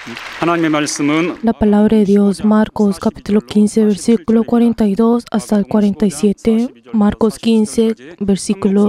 하나님의 말씀은 La palabra de Dios, Marcos capítulo 15, versículo 42 hasta el 47. Marcos 15, versículo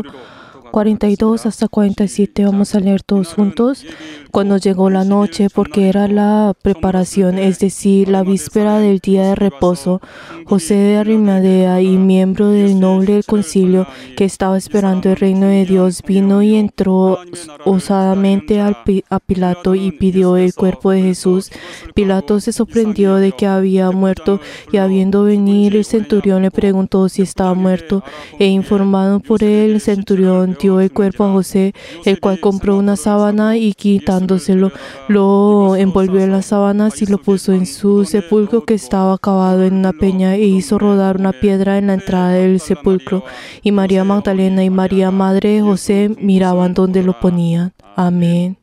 42 hasta 47. Vamos a leer todos juntos. Cuando llegó la noche, porque era la preparación, es decir, la víspera del día de reposo, José de Arimatea y miembro del noble concilio que estaba esperando el reino de Dios, vino y entró osadamente a Pilato y pidió el cuerpo de Jesús. Pilato se sorprendió de que había muerto y habiendo venido el centurión le preguntó si estaba muerto e informado por él, el centurión dio el cuerpo a José, el cual compró una sábana y quitándoselo, lo envolvió en las sábanas y lo puso en su sepulcro que estaba cavado en una peña e hizo rodar una piedra en la entrada del sepulcro. Y María Magdalena y María, madre de José, miraban donde lo ponían. Amén.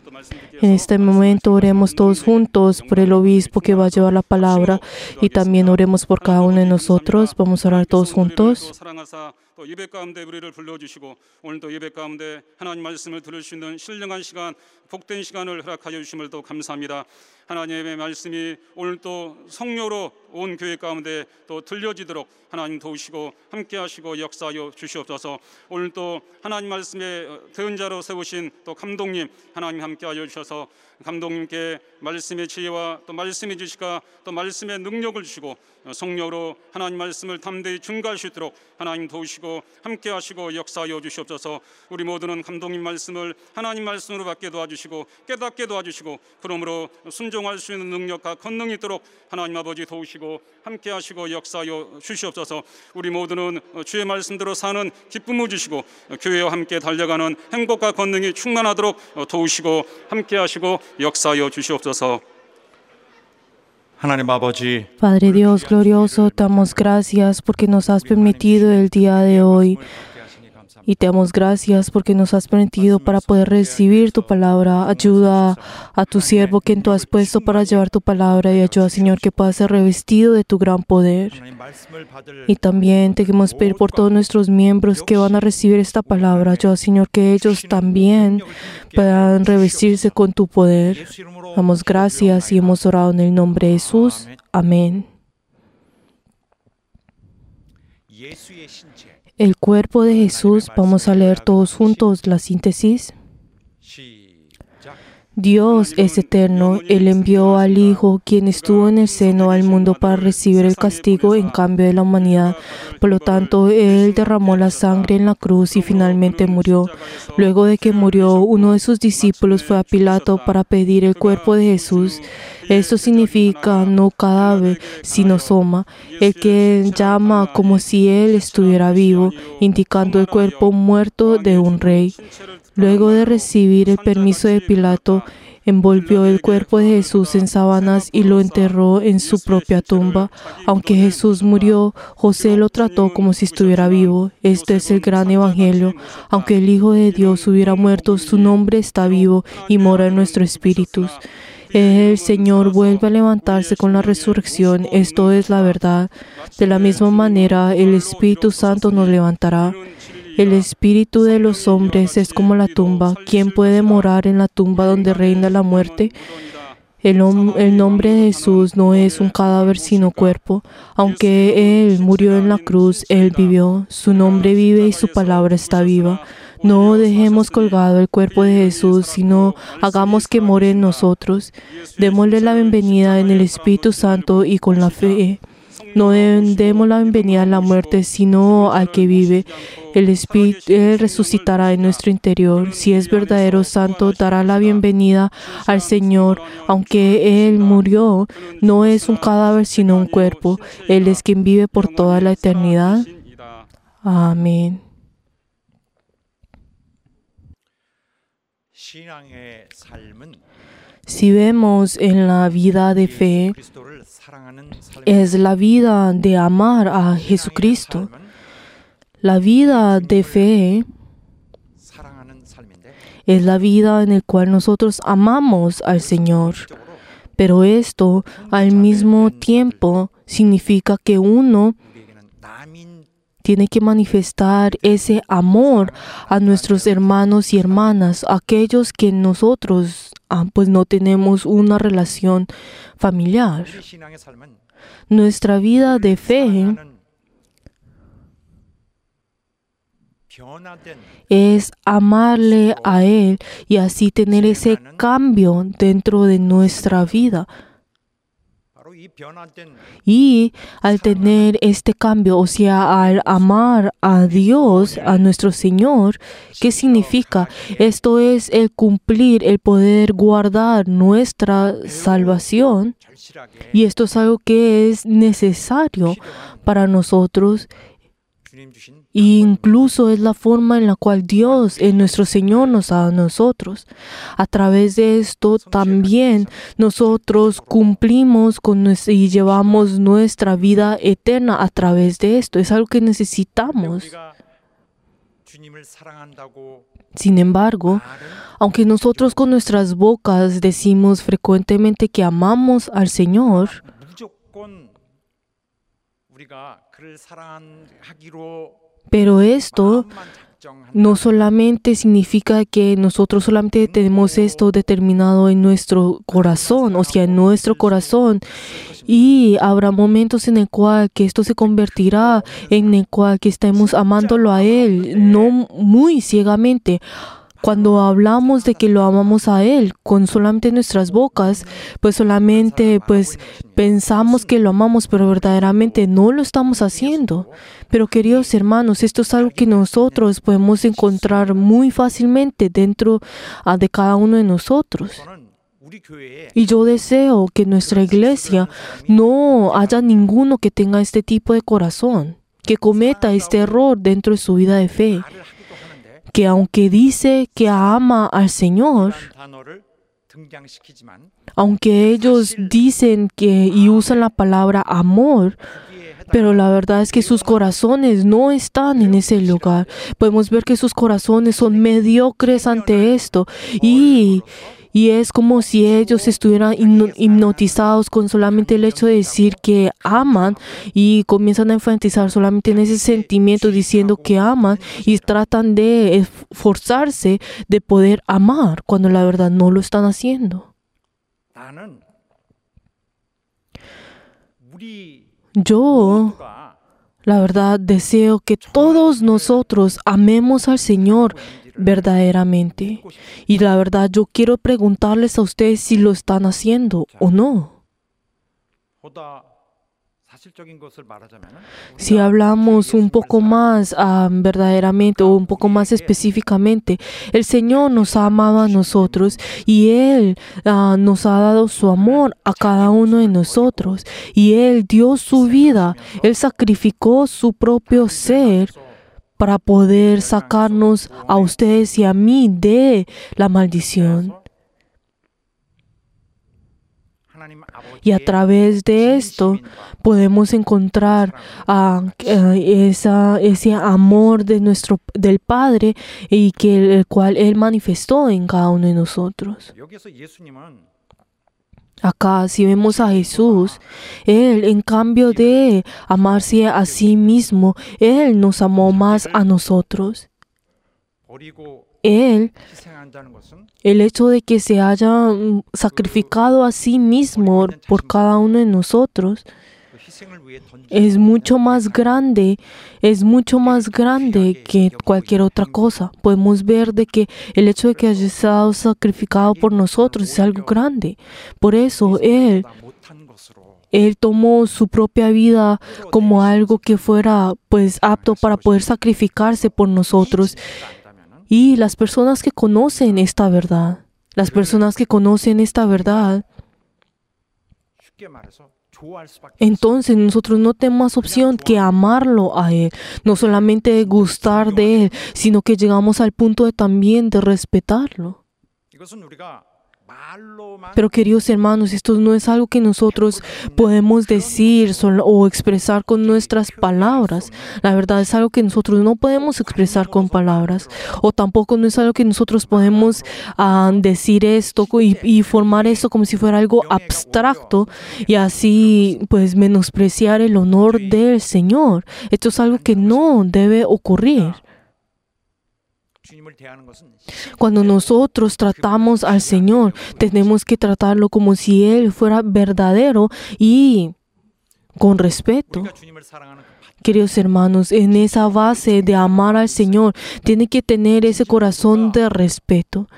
En este momento oremos todos juntos por el obispo que va a llevar la palabra y también oremos por cada uno de nosotros. Vamos a orar todos juntos. 또 예배 가운데 우리를 불러주시고 오늘도 예배 가운데 하나님 말씀을 들을 수 있는 신령한 시간, 복된 시간을 허락하여 주심을 또 감사합니다. 하나님의 말씀이 오늘 또 성령으로 온 교회 가운데 또 들려지도록 하나님 도우시고 함께하시고 역사하여 주시옵소서. 오늘 또 하나님 말씀에 대언자로 세우신 또 감독님 하나님 함께하여 주셔서 감독님께 말씀의 지혜와 또 말씀의 지식과 또 말씀의 능력을 주시고 성령으로 하나님 말씀을 담대히 증거할 수 있도록 하나님 도우시고 함께하시고 역사하여 주시옵소서. 우리 모두는 감독님 말씀을 하나님 말씀으로 받게 도와주시고 깨닫게 도와주시고 그러므로 순종할 수 있는 능력과 권능이 있도록 하나님 아버지 도우시고 함께하시고 역사하여 주시옵소서. 우리 모두는 주의 말씀대로 사는 기쁨을 주시고 교회와 함께 달려가는 행복과 권능이 충만하도록 도우시고 함께하시고 역사하여 주시옵소서. 하나님 아버지, Padre Dios glorioso, te damos gracias porque nos has permitido el día de hoy. Y te damos gracias porque nos has permitido para poder recibir tu palabra. Ayuda a tu siervo quien tú has puesto para llevar tu palabra y ayuda, Señor, que pueda ser revestido de tu gran poder. Y también te queremos pedir por todos nuestros miembros que van a recibir esta palabra. Ayuda, Señor, que ellos también puedan revestirse con tu poder. Damos gracias y hemos orado en el nombre de Jesús. Amén. El cuerpo de Jesús, vamos a leer todos juntos la síntesis. Dios es eterno, Él envió al Hijo, quien estuvo en el seno al mundo para recibir el castigo en cambio de la humanidad. Por lo tanto, Él derramó la sangre en la cruz y finalmente murió. Luego de que murió, uno de sus discípulos fue a Pilato para pedir el cuerpo de Jesús. Esto significa no cadáver, sino soma, el que llama como si Él estuviera vivo, indicando el cuerpo muerto de un rey. Luego de recibir el permiso de Pilato, envolvió el cuerpo de Jesús en sábanas y lo enterró en su propia tumba. Aunque Jesús murió, José lo trató como si estuviera vivo. Este es el gran evangelio. Aunque el Hijo de Dios hubiera muerto, su nombre está vivo y mora en nuestros espíritus. El Señor vuelve a levantarse con la resurrección. Esto es la verdad. De la misma manera, el Espíritu Santo nos levantará. El espíritu de los hombres es como la tumba. ¿Quién puede morar en la tumba donde reina la muerte? El nombre de Jesús no es un cadáver sino cuerpo. Aunque Él murió en la cruz, Él vivió. Su nombre vive y su palabra está viva. No dejemos colgado el cuerpo de Jesús, sino hagamos que more en nosotros. Démosle la bienvenida en el Espíritu Santo y con la fe. No demos la bienvenida a la muerte, sino al que vive. El Espíritu Él resucitará en nuestro interior. Si es verdadero santo, dará la bienvenida al Señor. Aunque Él murió, no es un cadáver, sino un cuerpo. Él es quien vive por toda la eternidad. Amén. Si vemos en la vida de fe, es la vida de amar a Jesucristo. La vida de fe es la vida en la cual nosotros amamos al Señor. Pero esto al mismo tiempo significa que uno tiene que manifestar ese amor a nuestros hermanos y hermanas, aquellos que nosotros pues no tenemos una relación familiar. 우리 신앙의 삶은 Nuestra vida de fe 변화된 es amarle a Él y así tener ese cambio dentro de nuestra vida. 바로 이 변화된 Y al tener este cambio, o sea, al amar a Dios, a nuestro Señor, ¿qué significa? Esto es el cumplir, el poder guardar nuestra salvación. 절실하게 Y esto es algo que es necesario para nosotros. 주님 주신 Y incluso es la forma en la cual Dios, nuestro Señor, nos da a nosotros. A través de esto también nosotros cumplimos y llevamos nuestra vida eterna a través de esto. Es algo que necesitamos. 우리가 주님을 사랑한다고 Sin embargo, 말은 aunque nosotros con nuestras bocas decimos frecuentemente que amamos al Señor, 무조건 우리가 그를 사랑하기로 pero esto 마음만 작정한다. no solamente significa que nosotros solamente tenemos esto determinado en nuestro corazón, o sea, en nuestro corazón, y habrá momentos en el cual que esto se convertirá en el cual que estemos amándolo a Él, no muy ciegamente. Cuando hablamos de que lo amamos a Él con solamente nuestras bocas, pues solamente pensamos que lo amamos, pero verdaderamente no lo estamos haciendo. Pero queridos hermanos, esto es algo que nosotros podemos encontrar muy fácilmente dentro de cada uno de nosotros. 저는 우리 교회에 Y yo deseo que en nuestra iglesia no haya ninguno que tenga este tipo de corazón, que cometa este error dentro de su vida de fe, 말을 하기도 하는데 que aunque dice que ama al Señor, 이런 단어를 등장시키지만 aunque ellos dicen que y usan la palabra amor, 거기에 pero la verdad es que sus corazones no están en ese lugar. Podemos ver que sus corazones son mediocres ante esto y es como si ellos estuvieran hipnotizados con solamente el hecho de decir que aman y comienzan a enfatizar solamente en ese sentimiento diciendo que aman y tratan de esforzarse de poder amar cuando la verdad no lo están haciendo. 나는 우리 Yo, 모두가 la verdad, deseo que todos nosotros amemos al Señor verdaderamente. Y la verdad, yo quiero preguntarles a ustedes si lo están haciendo o no. 보다 사실적인 것을 말하자면 Si hablamos un poco más verdaderamente o un poco más específicamente, el Señor nos ha amado a nosotros y Él nos ha dado su amor a cada uno de nosotros. Y Él dio su vida, Él sacrificó su propio ser para poder sacarnos a ustedes y a mí de la maldición. 하나님 Y a 아버지의 través de esto podemos encontrar ese amor del Padre y el cual Él manifestó en cada uno de nosotros. 여기서 예수님은 Acá, si vemos a Jesús, Él, en cambio de amarse a sí mismo, Él nos amó más a nosotros. 버리고 Él, 희생한다는 것은 el hecho de que se haya sacrificado a sí mismo por cada uno de nosotros, 그 희생을 위해 던진 es mucho más grande que cualquier otra cosa. Podemos ver de que el hecho de que haya sido sacrificado por nosotros es algo grande. Por eso Él 못한 것으로 tomó su propia vida como algo que fuera apto para poder sacrificarse por nosotros. 안다면은 Y las personas que conocen esta verdad, 쉽게 말해서 좋아할 수밖에 entonces nosotros no tenemos más opción que amarlo a Él. No solamente gustar de Él, sino que llegamos al punto de también de respetarlo. 이것은 우리가 말로만 Pero queridos hermanos, esto no es algo que nosotros podemos decir o expresar con nuestras palabras. La verdad es algo que nosotros no podemos expresar con palabras. O tampoco no es algo que nosotros podemos decir esto y formar esto como si fuera algo abstracto y así pues menospreciar el honor del Señor. Esto es algo que no debe ocurrir. 주님을 대하는 것은 Cuando nosotros tratamos al Señor, tenemos que tratarlo como si Él fuera verdadero y con respeto. 우리가 주님을 사랑하는 그 Queridos hermanos, en esa base de amar al Señor, tiene que tener ese corazón de respeto.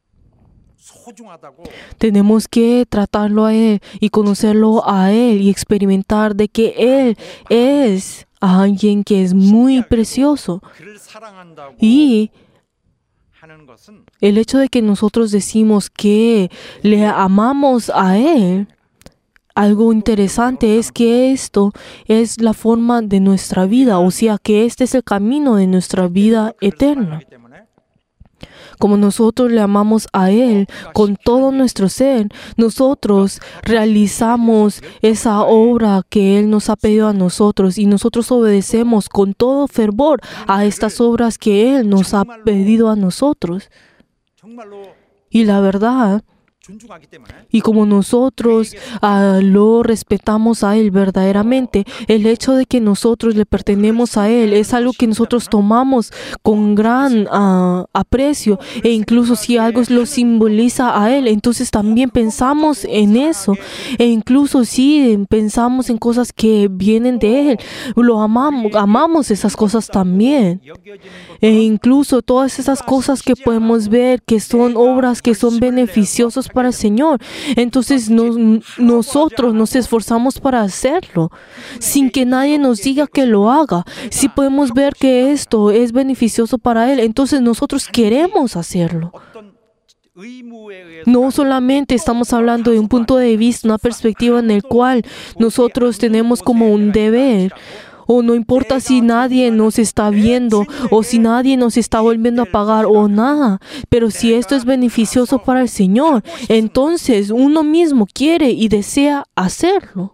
소중하다고 Tenemos que tratarlo a Él y conocerlo a Él y experimentar de que Él es alguien que es muy precioso. 그를 사랑한다고 Y 하는 것은 el hecho de que nosotros decimos que le amamos a Él, algo interesante es que esto es la forma de nuestra vida, o sea que este es el camino de nuestra vida eterna. 사랑하기 때문에 Como nosotros le amamos a Él con todo nuestro ser, nosotros realizamos esa obra que Él nos ha pedido a nosotros y nosotros obedecemos con todo fervor a estas obras que Él nos ha pedido a nosotros. 정말로 Y la verdad, 존중하기 때문에 y como nosotros lo respetamos a Él verdaderamente, el hecho de que nosotros le pertenecemos a Él es algo que nosotros tomamos con gran aprecio, e incluso si algo lo simboliza a Él, entonces también pensamos en eso, e incluso si pensamos en cosas que vienen de Él, lo amamos esas cosas también. 여겨지는 것 E incluso todas esas cosas que podemos ver que son obras que son beneficiosas para el Señor. Entonces nosotros nos esforzamos para hacerlo sin que nadie nos diga que lo haga. Si podemos ver que esto es beneficioso para Él, entonces nosotros queremos hacerlo. 어떤 의무에 의해서 No solamente estamos hablando de un punto de vista, una perspectiva en el cual nosotros tenemos como un deber. O no importa si nadie nos está viendo o si nadie nos está volviendo a pagar o nada. Pero si esto es beneficioso para el Señor, entonces uno mismo quiere y desea hacerlo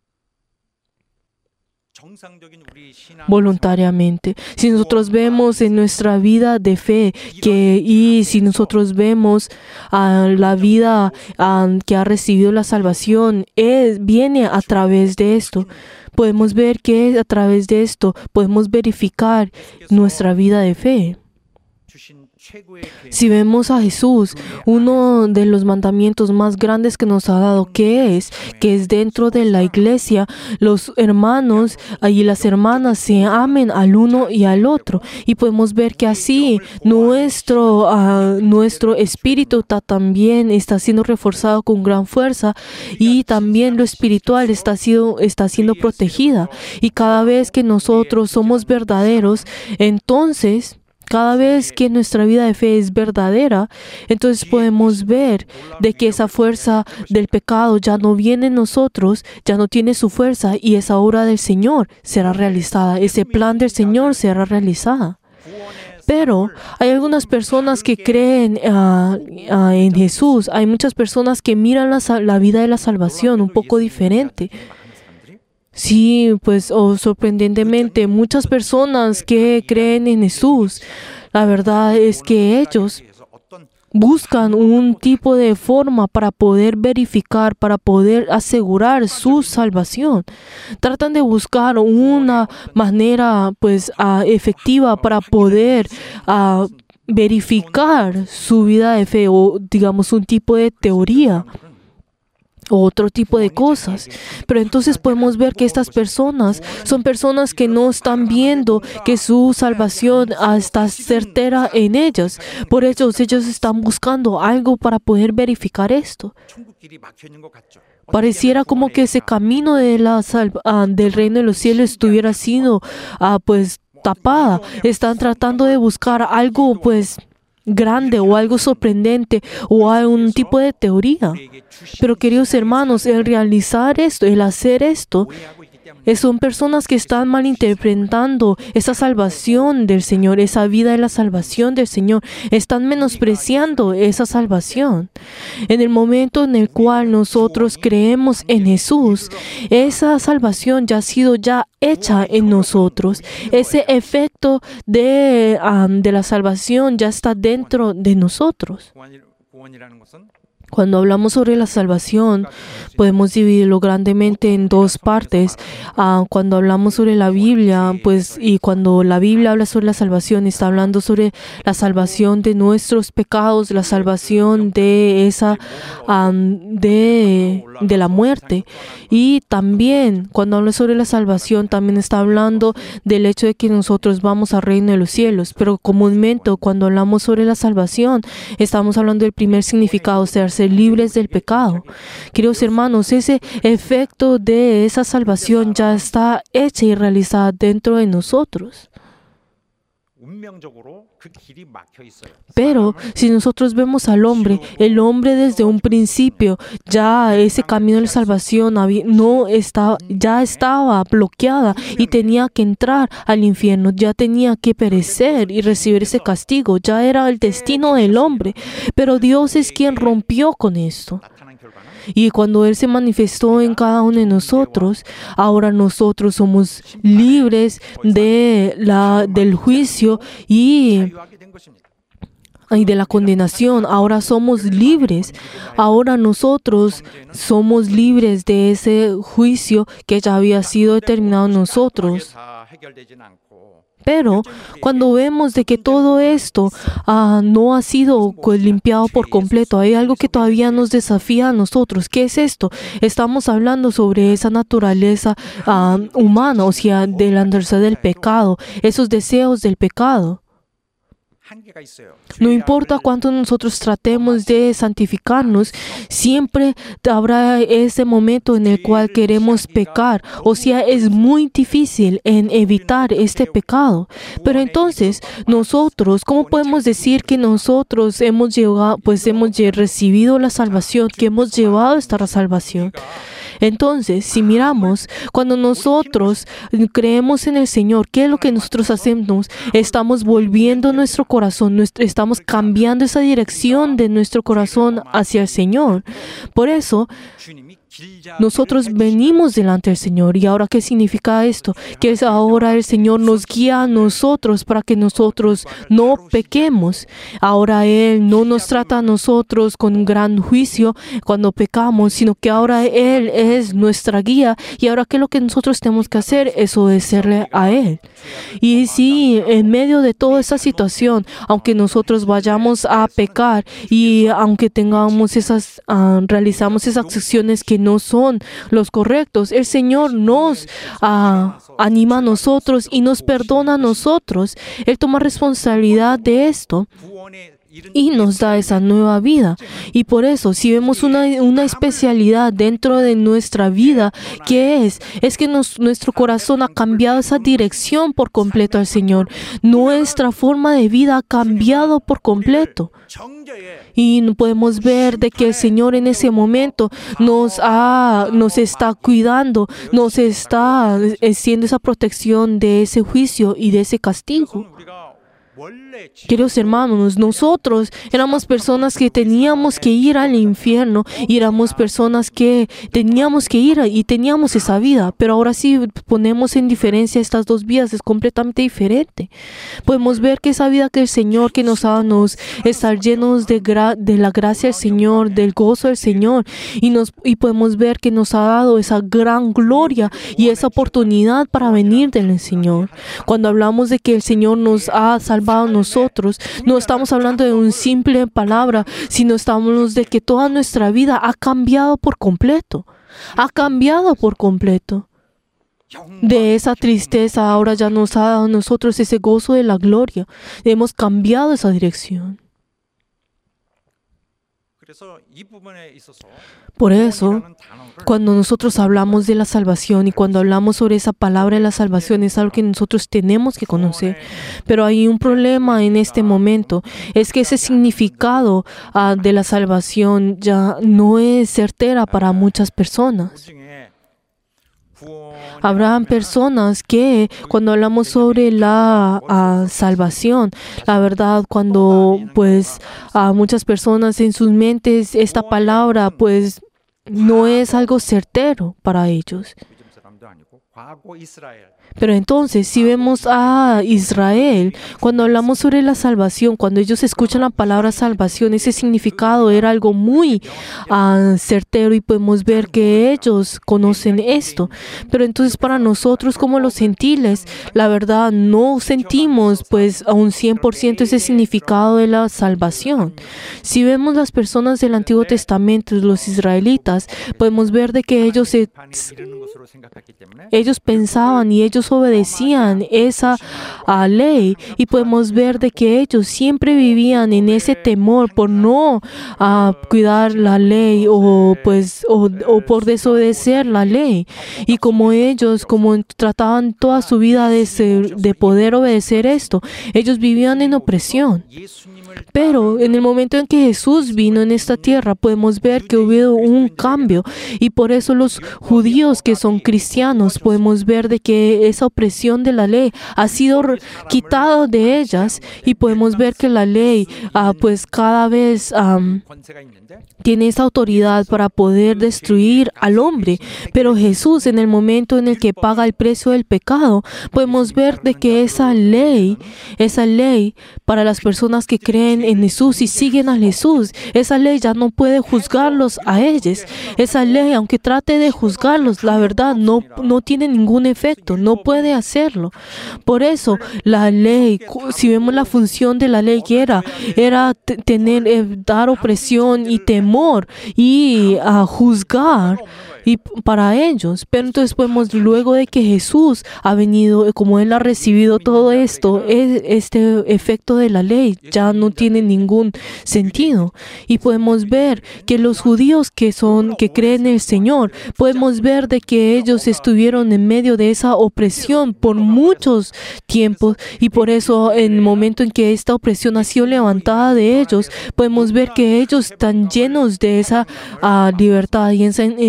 정상적인 우리 신앙 voluntariamente. Si nosotros vemos en nuestra vida de fe y si nosotros vemos la vida que ha recibido la salvación, viene a través de esto. Podemos ver que a través de esto podemos verificar nuestra vida de fe. 주신 최고의 계획 Si vemos a Jesús, uno de los mandamientos más grandes que nos ha dado, que es dentro de la iglesia, los hermanos y las hermanas se amen al uno y al otro. Y podemos ver que así nuestro espíritu también está siendo reforzado con gran fuerza y también lo espiritual está siendo protegida. Y cada vez que nosotros somos verdaderos, entonces cada vez que nuestra vida de fe es verdadera, entonces podemos ver de que esa fuerza del pecado ya no viene en nosotros, ya no tiene su fuerza y esa obra del Señor será realizada, ese plan del Señor será realizada. Pero hay algunas personas que creen en Jesús, hay muchas personas que miran la vida de la salvación un poco diferente. Sí, pues sorprendentemente, muchas personas que creen en Jesús, la verdad es que ellos 위해서 어떤 buscan un tipo de forma para poder verificar, para poder asegurar su salvación. Tratan de buscar una manera pues efectiva para poder verificar su vida de fe o digamos un tipo de teoría o otro tipo de cosas. Pero entonces podemos ver que estas personas son personas que no están viendo que su salvación está certera en ellas. Por eso ellos están buscando algo para poder verificar esto. 천국길이 막혀 있는 것 같죠. Pareciera como que ese camino de del reino de los cielos estuviera siendo pues tapada. Están tratando de buscar algo pues grande o algo sorprendente o algún tipo de teoría. 우리에게 주신 Pero queridos hermanos, el realizar esto, el hacer esto, 오해하고 있기 son personas que están malinterpretando esa salvación del Señor, esa vida de la salvación del Señor. Están menospreciando esa salvación. En el momento en el cual nosotros creemos en Jesús, esa salvación ya ha sido hecha en nosotros. Ese efecto de la salvación ya está dentro de nosotros. 구원이라는 것은 Cuando hablamos sobre la salvación, podemos dividirlo grandemente en dos partes. Cuando hablamos sobre la Biblia, y cuando la Biblia habla sobre la salvación, está hablando sobre la salvación de nuestros pecados, la salvación de de la muerte. Y también, cuando habla sobre la salvación, también está hablando del hecho de que nosotros vamos al reino de los cielos. Pero comúnmente, cuando hablamos sobre la salvación, estamos hablando del primer significado, o sea, ser libres del pecado. Queridos hermanos, ese efecto de esa salvación ya está hecha y realizada dentro de nosotros. 운명적으로 그 길이 막혀 있어요. Pero si nosotros vemos al hombre, el hombre desde un principio, ya ese camino de la salvación ya estaba bloqueada y tenía que entrar al infierno, ya tenía que perecer y recibir ese castigo, ya era el destino del hombre. Pero Dios es quien rompió con esto. 나타난 결과는 Y cuando Él se manifestó en cada uno de nosotros, ahora nosotros somos libres del juicio y 자유하게 된 것입니다. de la condenación. Ahora somos libres. Ahora nosotros somos libres de ese juicio que ya había sido determinado en nosotros. 다 해결되진 않고 Pero cuando vemos de que todo esto no ha sido limpiado por completo, hay algo que todavía nos desafía a nosotros. ¿Qué es esto? Estamos hablando sobre esa naturaleza humana, o sea, de la naturaleza del pecado, esos deseos del pecado. 한계가 있어요. No importa cuánto nosotros tratemos de santificarnos, siempre habrá ese momento en el cual queremos pecar. O sea, es muy difícil en evitar este pecado. Pero entonces, nosotros, ¿cómo podemos decir que nosotros hemos recibido la salvación, que hemos llevado esta salvación? Entonces, si miramos, cuando nosotros creemos en el Señor, ¿qué es lo que nosotros hacemos? Estamos volviendo nuestro corazón, estamos cambiando esa dirección de nuestro corazón hacia el Señor. Por eso, 주님이 길자 nosotros venimos delante del Señor. ¿Y ahora qué significa esto? Que es ahora el Señor nos guía a nosotros para que nosotros no pequemos. Ahora Él no nos trata a nosotros con un gran juicio cuando pecamos, sino que ahora Él es nuestra guía. Y ahora qué es lo que nosotros tenemos que hacer es obedecerle a Él. Y si en medio de toda esa situación, aunque nosotros vayamos a pecar y aunque tengamos realizamos esas acciones que no son los correctos, el Señor nos anima a nosotros y nos perdona a nosotros. Él toma responsabilidad de esto 구원의 이른 y nos da esa nueva vida. Y por eso, si vemos una especialidad dentro de nuestra vida, ¿qué es? Es que nuestro corazón ha cambiado esa dirección por completo al Señor. Nuestra forma de vida ha cambiado por completo. 정죄에 Y podemos ver de que el Señor en ese momento nos está cuidando, nos está haciendo esa protección de ese juicio y de ese castigo. 우리가 원래 Queridos hermanos, nosotros éramos personas que teníamos que ir al infierno y éramos personas que teníamos que ir y teníamos esa vida. Pero ahora sí ponemos en diferencia estas dos vidas, es completamente diferente. Podemos ver que esa vida que el Señor que nos ha dado, estar llenos de la gracia del Señor, del gozo del Señor, y podemos ver que nos ha dado esa gran gloria y esa oportunidad para venir del Señor. Cuando hablamos de que el Señor nos ha salvado a nosotros, no estamos hablando de una simple palabra, sino estamos de que toda nuestra vida ha cambiado por completo. Ha cambiado por completo. De esa tristeza ahora ya nos ha dado a nosotros ese gozo de la gloria. Hemos cambiado esa dirección. 그래서 이 부분에 있어서 Por eso, 구원이라는 단어를 cuando nosotros hablamos de la salvación y cuando hablamos sobre esa palabra de la salvación, es algo que nosotros tenemos que conocer. Pero hay un problema en este momento, es que ese significado de la salvación ya no es certera para muchas personas. 그 중에 Habrán personas que cuando hablamos sobre la salvación, la verdad, cuando pues a muchas personas en sus mentes esta palabra pues no es algo certero para ellos. 요즘 사람도 아니고 과거 이스라엘 Pero entonces, si vemos a Israel, cuando hablamos sobre la salvación, cuando ellos escuchan la palabra salvación, ese significado era algo muy certero y podemos ver que ellos conocen esto. Pero entonces para nosotros como los gentiles, la verdad no sentimos pues a un 100% ese significado de la salvación. Si vemos las personas del Antiguo Testamento, los israelitas, podemos ver de que ellos 이르는 것으로 생각했기 때문에 ellos pensaban y ellos obedecían esa ley y podemos ver de que ellos siempre vivían en ese temor por no cuidar la ley o por desobedecer la ley, y como ellos trataban toda su vida de poder obedecer esto, ellos vivían en opresión. Pero en el momento en que Jesús vino en esta tierra, podemos ver que hubo un cambio, y por eso los judíos que son cristianos podemos ver de que esa opresión de la ley ha sido quitada de ellas, y podemos ver que la ley pues cada vez 권세가 있는데 tiene esa autoridad para poder destruir al hombre. Pero Jesús, en el momento en el que paga el precio del pecado, podemos ver de que esa ley para las personas que creen en Jesús y siguen a Jesús, esa ley ya no puede juzgarlos a ellos. Esa ley, aunque trate de juzgarlos, la verdad no tiene ningún efecto, no puede hacerlo. Por eso la ley, si vemos la función de la ley, que era dar opresión y temor y juzgar y para ellos. Pero entonces podemos, luego de que Jesús ha venido, como Él ha recibido todo esto, este efecto de la ley ya no tiene ningún sentido. Y podemos ver que los judíos que creen en el Señor, podemos ver de que ellos estuvieron en medio de esa opresión por muchos tiempos, y por eso en el momento en que esta opresión ha sido levantada de ellos, podemos ver que ellos están llenos de esa libertad y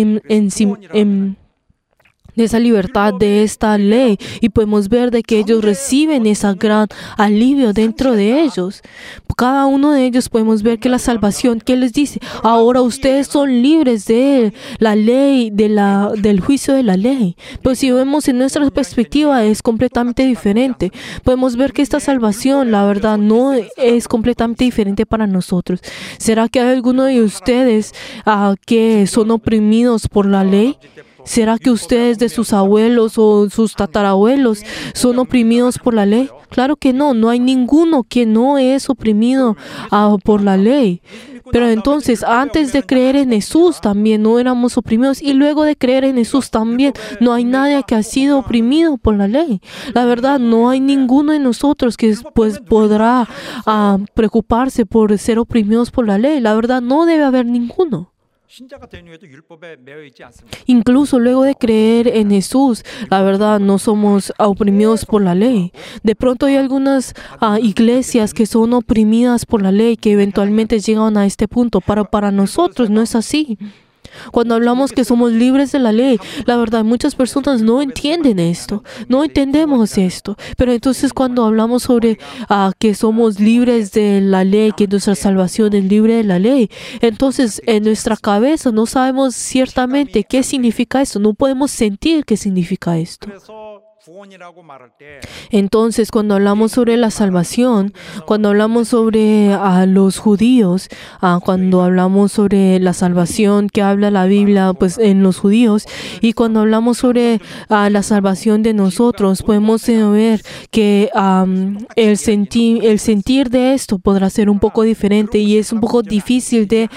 de esa libertad de esta ley, y podemos ver de que ellos reciben ese gran alivio dentro de ellos. Cada uno de ellos podemos ver que la salvación, que les dice, ahora ustedes son libres de la ley, del juicio de la ley. Pero si vemos en nuestra perspectiva, es completamente diferente. Podemos ver que esta salvación, la verdad, no es completamente diferente para nosotros. ¿Será que hay alguno de ustedes que son oprimidos por la ley? ¿Será que ustedes, de sus abuelos o sus tatarabuelos, son oprimidos por la ley? Claro que no, no hay ninguno que no es oprimido por la ley. Pero entonces, antes de creer en Jesús también no éramos oprimidos, y luego de creer en Jesús también no hay nadie que ha sido oprimido por la ley. La verdad, no hay ninguno de nosotros que pues podrá preocuparse por ser oprimidos por la ley. La verdad, no debe haber ninguno. 신자가 된 후에도 율법에 매여 있지 않습니다. Incluso luego de creer en Jesús, la verdad, no somos oprimidos por la ley. De pronto hay algunas iglesias que son oprimidas por la ley, que eventualmente llegan a este punto, pero para nosotros no es así. Cuando hablamos que somos libres de la ley, la verdad, muchas personas no entienden esto, no entendemos esto. Pero entonces cuando hablamos sobre que somos libres de la ley, que nuestra salvación es libre de la ley, entonces en nuestra cabeza no sabemos ciertamente qué significa esto, no podemos sentir qué significa esto. 그래서 구원이라고 말할 때 Entonces, cuando hablamos sobre la salvación, cuando hablamos sobre los judíos, cuando hablamos sobre la salvación que habla la Biblia pues en los judíos, y cuando hablamos sobre la salvación de nosotros, podemos ver que el sentir de esto podrá ser un poco diferente, y es un poco difícil de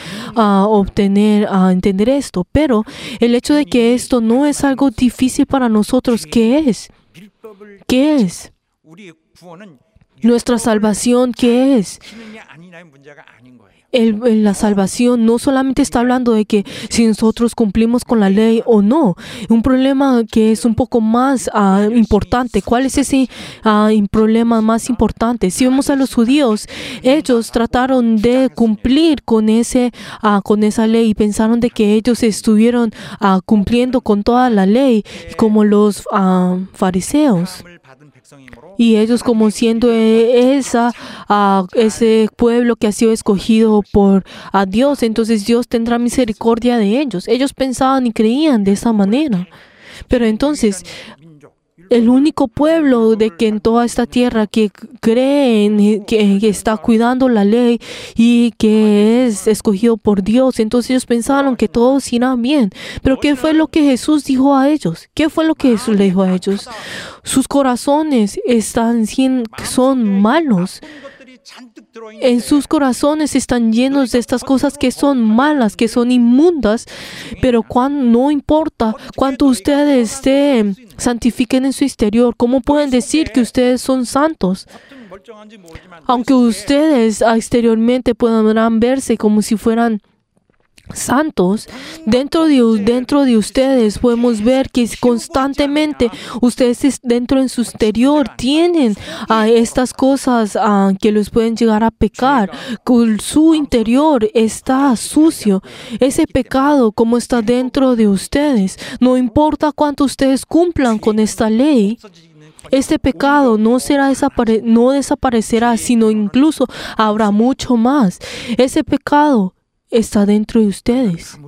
entender esto. Pero el hecho de que esto no es algo difícil para nosotros, ¿qué es? 율법을 ¿Qué es? 우리 구원은 Nuestra salvación, ¿qué es? 지느냐 아니냐의 문제가 아닌 거예요. la salvación no solamente está hablando de que si nosotros cumplimos con la ley o no. Un problema que es un poco más importante. ¿Cuál es ese problema más importante? Si vemos a los judíos, ellos trataron de cumplir con esa ley y pensaron de que ellos estuvieron cumpliendo con toda la ley, como los fariseos. Y ellos, como siendo ese pueblo que ha sido escogido por Dios, entonces Dios tendrá misericordia de ellos. Ellos pensaban y creían de esa manera. Pero entonces, el único pueblo de que en toda esta tierra que creen que está cuidando la ley y que es escogido por Dios, entonces ellos pensaron que todos irán bien. Pero ¿qué fue lo que Jesús dijo a ellos? ¿Qué fue lo que Jesús le dijo a ellos? Sus corazones son malos. En sus corazones están llenos de estas cosas que son malas, que son inmundas, pero no importa cuánto ustedes se santifiquen en su exterior, ¿cómo pueden decir que ustedes son santos? Aunque ustedes exteriormente puedan verse como si fueran santos, dentro de ustedes podemos ver que constantemente ustedes dentro en su exterior tienen estas cosas que los pueden llegar a pecar. Su interior está sucio. Ese pecado como está dentro de ustedes, no importa cuánto ustedes cumplan con esta ley, este pecado no desaparecerá, sino incluso habrá mucho más. Ese pecado está dentro de ustedes.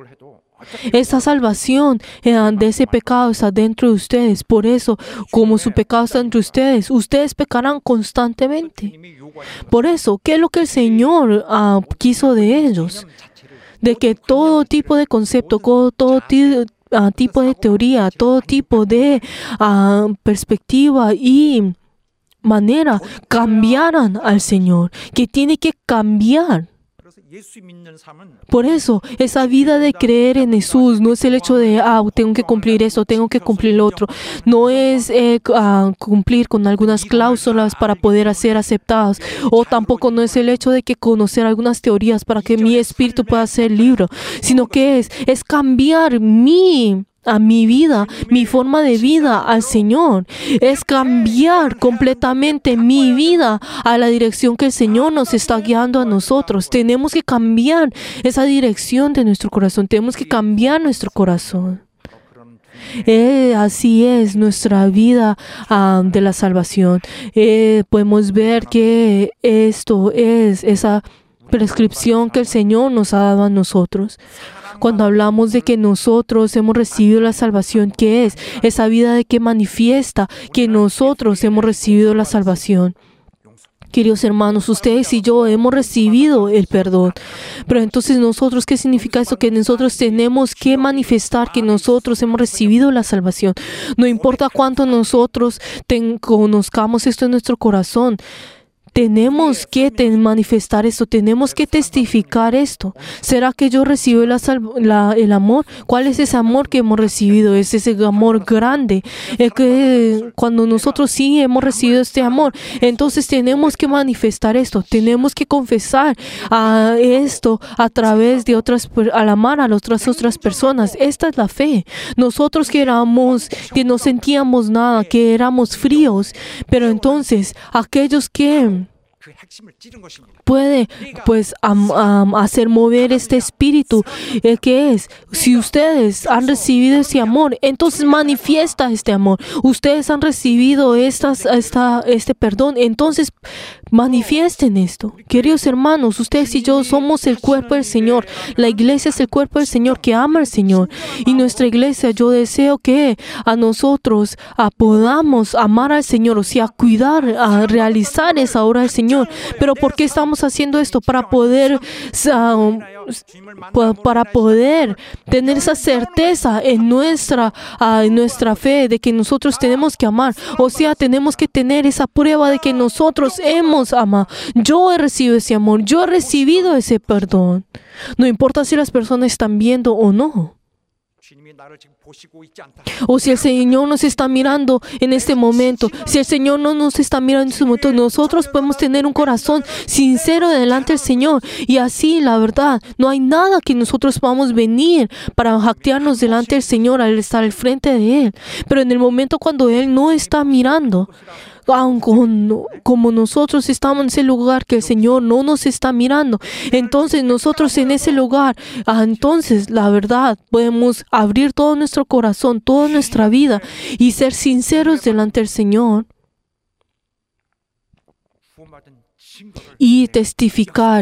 Esta salvación de ese pecado está dentro de ustedes. Por eso, como su pecado está dentro de ustedes pecarán constantemente. Por eso, ¿qué es lo que el Señor quiso de ellos? De que todo tipo de concepto, todo tipo de teoría, todo tipo de perspectiva y manera cambiaran al Señor, que tiene que cambiar. Por eso, esa vida de creer en Jesús no es el hecho de, tengo que cumplir esto, tengo que cumplir lo otro. No es cumplir con algunas cláusulas para poder ser aceptados. O tampoco no es el hecho de que conocer algunas teorías para que mi espíritu pueda ser libre. Sino que es cambiar mi vida, mi forma de vida al Señor. Es cambiar completamente mi vida a la dirección que el Señor nos está guiando a nosotros. Tenemos que cambiar esa dirección de nuestro corazón. Tenemos que cambiar nuestro corazón. Así es nuestra vida de la salvación. Podemos ver que esto es esa prescripción que el Señor nos ha dado a nosotros. Cuando hablamos de que nosotros hemos recibido la salvación, ¿qué es? Esa vida de que manifiesta que nosotros hemos recibido la salvación. Queridos hermanos, ustedes y yo hemos recibido el perdón. Pero entonces nosotros, ¿qué significa eso? Que nosotros tenemos que manifestar que nosotros hemos recibido la salvación. No importa cuánto nosotros conozcamos esto en nuestro corazón. Tenemos que manifestar esto, tenemos que testificar esto. ¿Será que yo recibo el amor? ¿Cuál es ese amor que hemos recibido? Es ese amor grande. Es que cuando nosotros sí hemos recibido este amor, entonces tenemos que manifestar esto. Tenemos que confesar esto a través de al amar a las otras personas. Esta es la fe. Nosotros que no sentíamos nada, que éramos fríos, pero entonces aquellos que puede hacer mover este espíritu, que es, si ustedes han recibido ese amor, entonces manifiesta este amor. Ustedes han recibido este perdón, entonces manifiesten esto. Queridos hermanos, ustedes y yo somos el cuerpo del Señor. La iglesia es el cuerpo del Señor que ama al Señor. Y nuestra iglesia, yo deseo que a nosotros podamos amar al Señor, o sea, cuidar, realizar esa obra del Señor. Pero ¿por qué estamos haciendo esto? Para poder tener esa certeza en nuestra fe de que nosotros tenemos que amar. O sea, tenemos que tener esa prueba de que nosotros hemos amado. Yo he recibido ese amor. Yo he recibido ese perdón. No importa si las personas están viendo o no. 주님이 나를 지금 보시고 있지 않다. O si el Señor nos está mirando en este momento, si el Señor no nos está mirando en este momento, nosotros podemos tener un corazón sincero delante del Señor. Y así, la verdad, no hay nada que nosotros podamos venir para jactearnos delante del Señor al estar al frente de Él. Pero en el momento cuando Él no está mirando, como nosotros estamos en ese lugar que el Señor no nos está mirando, entonces nosotros en ese lugar, entonces la verdad podemos abrir todo nuestro corazón, toda nuestra vida y ser sinceros delante del Señor 구원받은 증거를 y testificar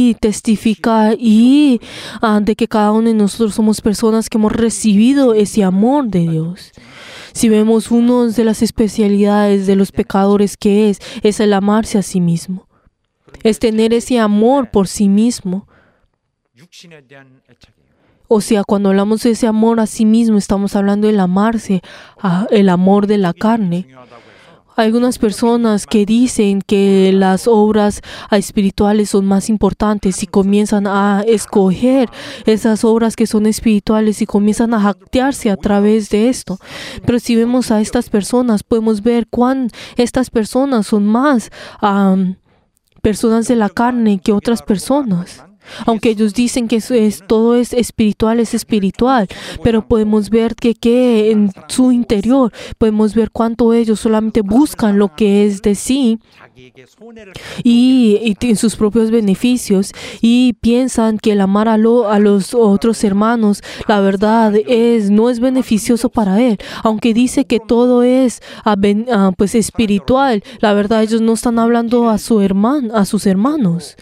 de que cada uno de nosotros somos personas que hemos recibido ese amor de Dios. Si vemos una de las especialidades de los pecadores que es el amarse a sí mismo. Es tener ese amor por sí mismo. 육신에 대한 애착이에요. O sea, cuando hablamos de ese amor a sí mismo, estamos hablando del amarse, el amor de la carne. 중요하다고 해서 Hay algunas personas que dicen que las obras espirituales son más importantes y comienzan a escoger esas obras que son espirituales y comienzan a jactearse a través de esto. Pero si vemos a estas personas, podemos ver cuán estas personas son más personas de la carne que otras personas. Aunque ellos dicen que todo es espiritual, pero podemos ver que en su interior, podemos ver cuánto ellos solamente buscan lo que es de sí 자기에게 손해를 y en sus propios beneficios y piensan que el amar a los otros hermanos, la verdad no es beneficioso para él. Aunque dice que todo es pues espiritual, la verdad ellos no están hablando a sus hermanos.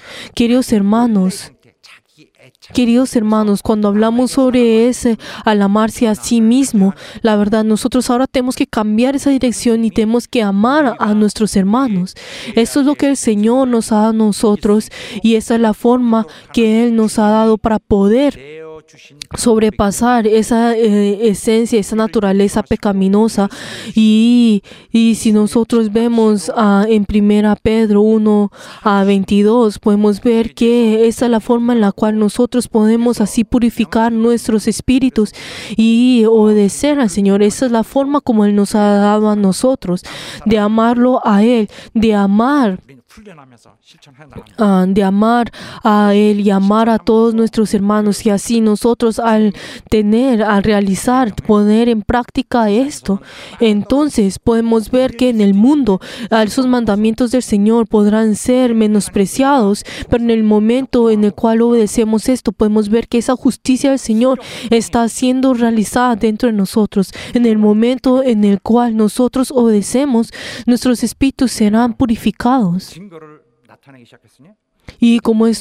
Queridos hermanos, cuando hablamos sobre ese al amarse a sí mismo, la verdad nosotros ahora tenemos que cambiar esa dirección y tenemos que amar a nuestros hermanos. Eso es lo que el Señor nos ha dado a nosotros y esa es la forma que Él nos ha dado para poder 내어 주신 sobrepasar esa esencia, esa naturaleza pecaminosa. Y si nosotros vemos en 1 Pedro 1:22, podemos ver que esa es la forma en la cual nosotros podemos así purificar nuestros espíritus y obedecer al Señor. Esa es la forma como Él nos ha dado a nosotros, de amarlo a Él, de amar 우리는 훈련하면서 실천해 나갑니다. de amar a Él y amar a todos nuestros hermanos. Y así nosotros al realizar, poner en práctica esto, entonces podemos ver que en el mundo esos mandamientos del Señor podrán ser menospreciados, pero en el momento en el cual obedecemos esto, podemos ver que esa justicia del Señor está siendo realizada dentro de nosotros. En el momento en el cual nosotros obedecemos, nuestros espíritus serán purificados. 증거를 나타내기 시작했으니 Y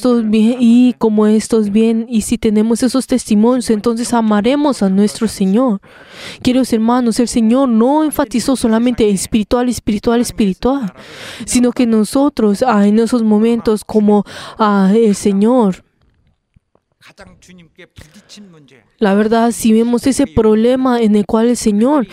si tenemos esos testimonios, entonces amaremos a nuestro Señor. Queridos hermanos, el Señor no enfatizó solamente espiritual, sino que nosotros en esos momentos como el Señor, 가장 주님께 부딪힌 문제. la verdad, si vemos ese problema en el cual el Señor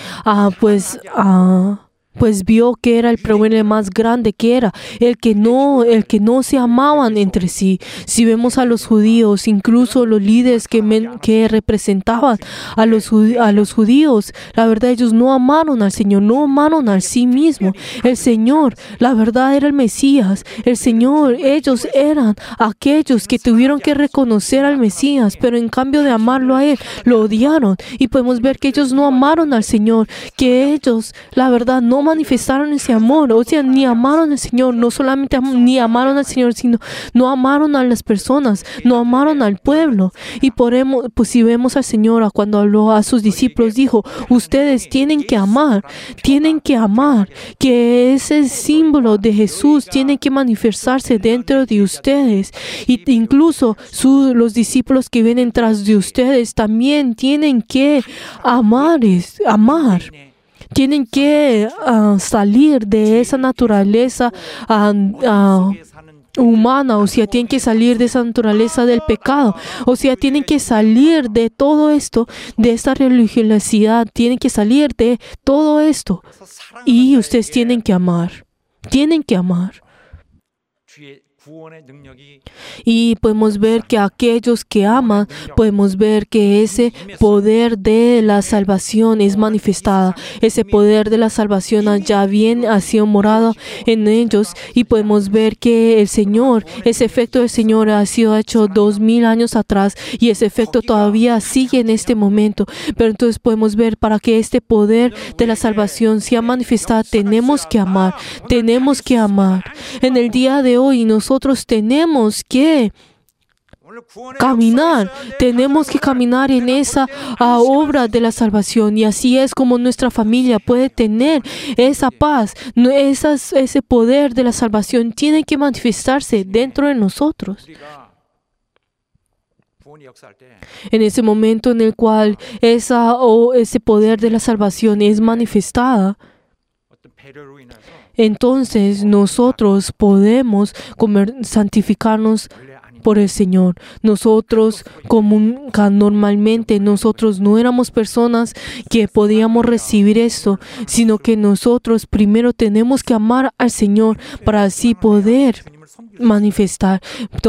pues vio que era el problema más grande, que era el que no se amaban entre sí. Si vemos a los judíos, incluso los líderes que representaban a los judíos, la verdad ellos no amaron al Señor, no amaron a sí mismo. El Señor, la verdad, era el Mesías. El Señor, ellos eran aquellos que tuvieron que reconocer al Mesías, pero en cambio de amarlo a Él, lo odiaron. Y podemos ver que ellos no amaron al Señor, que ellos, la verdad, no manifestaron ese amor, o sea, ni amaron al Señor, no solamente ni amaron al Señor, sino no amaron a las personas, no amaron al pueblo. Y pues si vemos al Señor cuando habló a sus discípulos, dijo, ustedes tienen que amar, que ese símbolo de Jesús tiene que manifestarse dentro de ustedes. Y incluso los discípulos que vienen tras de ustedes también tienen que amar. Tienen que salir de esa naturaleza humana, o sea, tienen que salir de esa naturaleza del pecado, o sea, tienen que salir de todo esto, de esta religiosidad, tienen que salir de todo esto. Y ustedes tienen que amar. 주의 구원의 능력이 Y podemos ver que aquellos que aman, podemos ver que ese poder de la salvación es manifestada. Ese poder de la salvación ya bien ha sido morado en ellos. Y podemos ver que el Señor, ese efecto del Señor ha sido hecho 2000 años atrás. Y ese efecto todavía sigue en este momento. Pero entonces podemos ver, para que este poder de la salvación sea manifestada, tenemos que amar. Tenemos que amar. En el día de hoy nosotros tenemos que caminar, tenemos que caminar en esa obra de la salvación, y así es como nuestra familia puede tener esa paz. Ese poder de la salvación tiene que manifestarse dentro de nosotros. 우리가 구원이 역사할 때 En ese momento en el cual ese poder de la salvación es manifestada, 어떤 배려로 인해서 entonces nosotros podemos santificarnos 원래 아닌 por el Señor. Nosotros, normalmente, nosotros no éramos personas que podíamos recibir esto, sino que nosotros primero tenemos que amar al Señor para así poder 주님을 섬길 manifestar.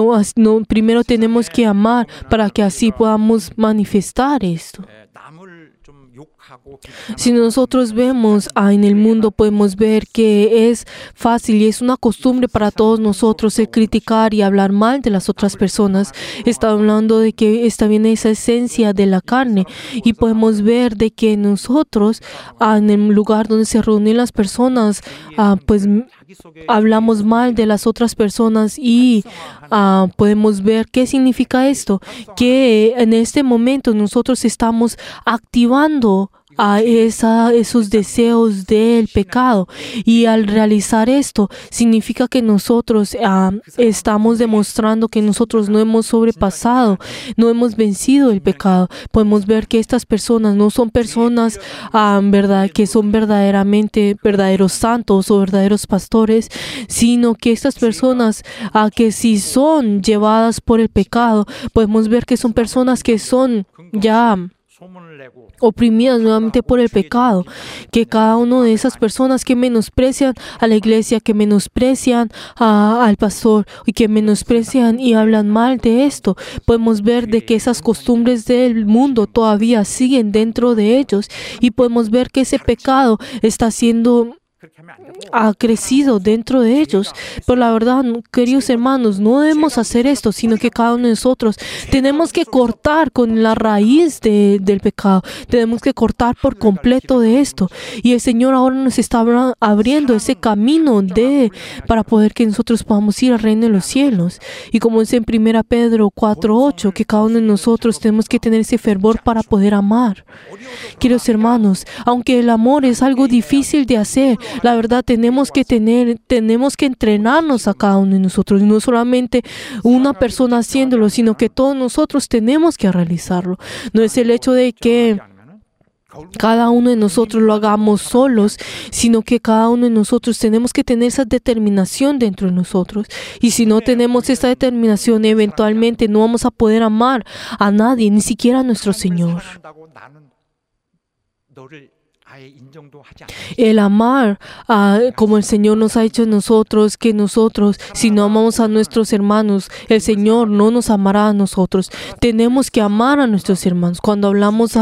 Primero tenemos que amar para que así podamos manifestar esto. 남을 좀 욕하고 Si nosotros vemos en el mundo, podemos ver que es fácil y es una costumbre para todos nosotros el criticar y hablar mal de las otras personas. Está hablando de que está bien esa esencia de la carne, y podemos ver de que nosotros en el lugar donde se reúnen las personas, pues 자기 속에 hablamos mal de las otras personas, y podemos ver qué significa esto, que en este momento nosotros estamos activando a esos deseos del pecado, y al realizar esto significa que nosotros estamos demostrando que nosotros no hemos sobrepasado, no hemos vencido el pecado. Podemos ver que estas personas no son personas verdad, que son verdaderamente verdaderos santos o verdaderos pastores, sino que estas personas que si son llevadas por el pecado, podemos ver que son personas que son ya 소문을 내고 oprimidas nuevamente por el pecado, que cada una de esas personas que menosprecian a la iglesia, que menosprecian al pastor y que menosprecian y hablan mal de esto, podemos ver de que esas costumbres del mundo todavía siguen dentro de ellos, y podemos ver que ese pecado está siendo 그렇게 하면 안 되고 ha crecido dentro de ellos. Pero la verdad, queridos hermanos, no debemos hacer esto, sino que cada uno de nosotros tenemos que cortar con la raíz del pecado. Tenemos que cortar por completo de esto. Y el Señor ahora nos está abriendo ese camino para poder que nosotros podamos ir al reino de los cielos. Y como dice en 1 Pedro 4:8, que cada uno de nosotros tenemos que tener ese fervor para poder amar. Queridos hermanos, aunque el amor es algo difícil de hacer, la verdad tenemos que entrenarnos a cada uno de nosotros, y no solamente una persona haciéndolo, sino que todos nosotros tenemos que realizarlo. No es el hecho de que cada uno de nosotros lo hagamos solos, sino que cada uno de nosotros tenemos que tener esa determinación dentro de nosotros. Y si no tenemos esa determinación, eventualmente no vamos a poder amar a nadie, ni siquiera a nuestro Señor. 사랑한다고 나는 너를 아예 인정도 하지 않아. El amar, como el Señor nos ha dicho a nosotros, que nosotros, si no amamos a nuestros hermanos, el Señor no nos amará a nosotros. Tenemos que amar a nuestros hermanos. Cuando amamos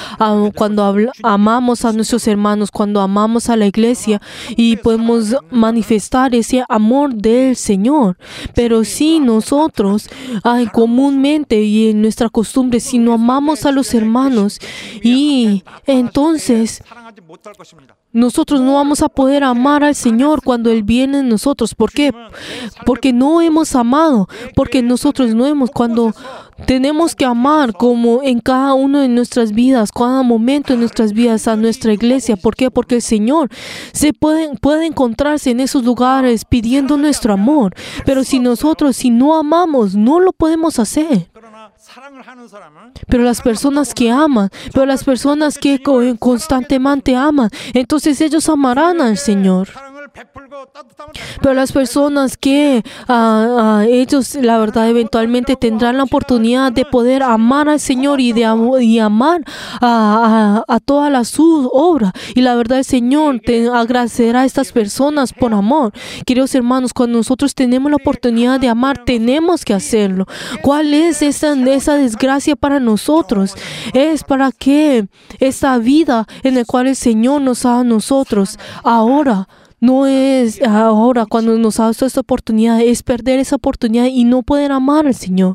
a nuestros hermanos, cuando amamos a la iglesia, y podemos manifestar ese amor del Señor. Pero si nosotros, comúnmente y en nuestra costumbre, si no amamos a los hermanos, y entonces 사랑하지 못할 것입니다. nosotros no vamos a poder amar al Señor cuando Él viene en nosotros. ¿Por qué? Porque no hemos amado, porque nosotros no hemos, cuando tenemos que amar como en cada uno de nuestras vidas, cada momento de nuestras vidas a nuestra iglesia. ¿Por qué? Porque el Señor puede encontrarse en esos lugares pidiendo nuestro amor. Pero si no amamos, no lo podemos hacer. 그러나 사랑을 하는 사람은 Pero las personas que aman, pero las personas que constantemente aman, entonces ellos amarán al Señor. 사랑을 Pero las personas que ellos, la verdad, eventualmente tendrán la oportunidad de poder amar al Señor y amar a toda su obra. Y la verdad, el Señor te agradecerá a estas personas por amor. Queridos hermanos, cuando nosotros tenemos la oportunidad de amar, tenemos que hacerlo. ¿Cuál es esa desgracia para nosotros? Es para que esta vida en la cual el Señor nos ha dado a nosotros ahora, no es ahora cuando nos ha dado esta oportunidad, es perder esa oportunidad y no poder amar al Señor.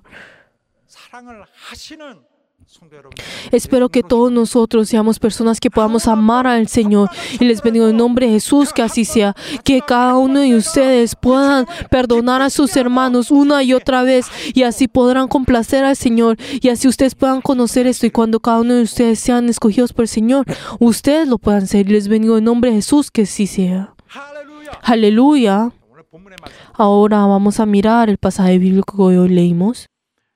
Espero que todos nosotros seamos personas que podamos amar al Señor. Y les bendigo en el nombre de Jesús, que así sea. Que cada uno de ustedes puedan perdonar a sus hermanos una y otra vez. Y así podrán complacer al Señor. Y así ustedes puedan conocer esto. Y cuando cada uno de ustedes sean escogidos por el Señor, ustedes lo puedan ser. Y les bendigo en el nombre de Jesús, que así sea. Aleluya. Ahora vamos a mirar el pasaje bíblico que hoy leímos.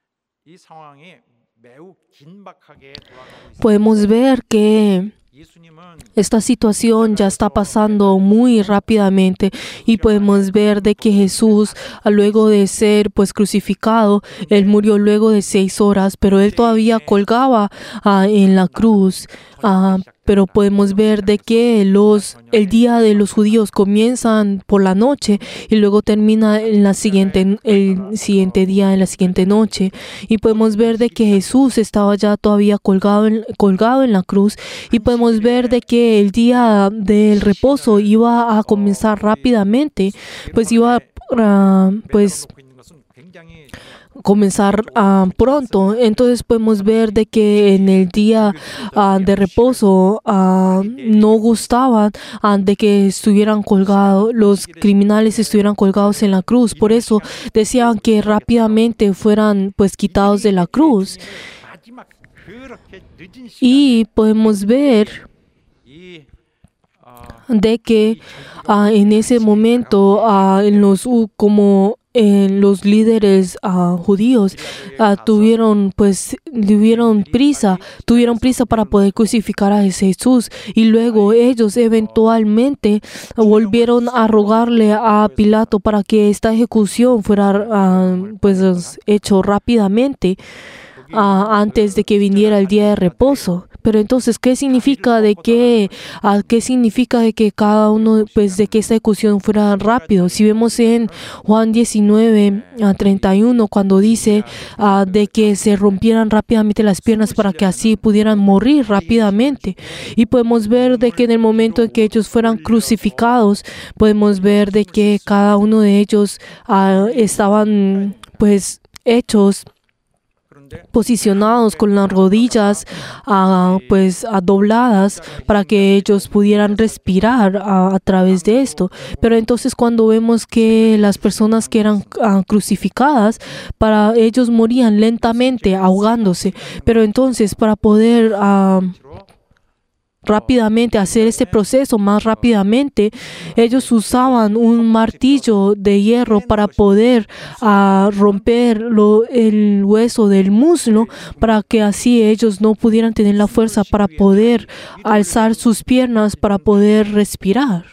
Podemos ver que esta situación ya está pasando muy rápidamente y podemos ver de que Jesús, luego de ser crucificado, Él murió luego de 6 horas, pero Él todavía colgaba en la cruz. Pero podemos ver de que el día de los judíos comienzan por la noche y luego termina el siguiente día, en la siguiente noche. Y podemos ver de que Jesús estaba ya todavía colgado en la cruz. Y podemos ver de que el día del reposo iba a comenzar rápidamente, comenzar pronto. Entonces podemos ver de que en el día de reposo no gustaban de que estuvieran colgados, los criminales estuvieran colgados en la cruz. Por eso decían que rápidamente fueran quitados de la cruz. Y podemos ver de que en ese momento los líderes judíos tuvieron prisa para poder crucificar a Jesús, y luego ellos eventualmente volvieron a rogarle a Pilato para que esta ejecución fuera hecho rápidamente antes de que viniera el día de reposo. Pero entonces, ¿qué significa de que cada uno, de que esta ejecución fuera rápido? Si vemos en Juan 19:31, cuando dice de que se rompieran rápidamente las piernas para que así pudieran morir rápidamente. Y podemos ver de que en el momento en que ellos fueran crucificados, podemos ver de que cada uno de ellos estaban hechos, posicionados con las rodillas dobladas para que ellos pudieran respirar a través de esto. Pero entonces cuando vemos que las personas que eran crucificadas, para ellos morían lentamente, ahogándose. Pero entonces para poder rápidamente hacer este proceso más rápidamente, ellos usaban un martillo de hierro para poder romper el hueso del muslo, para que así ellos no pudieran tener la fuerza para poder alzar sus piernas, para poder respirar.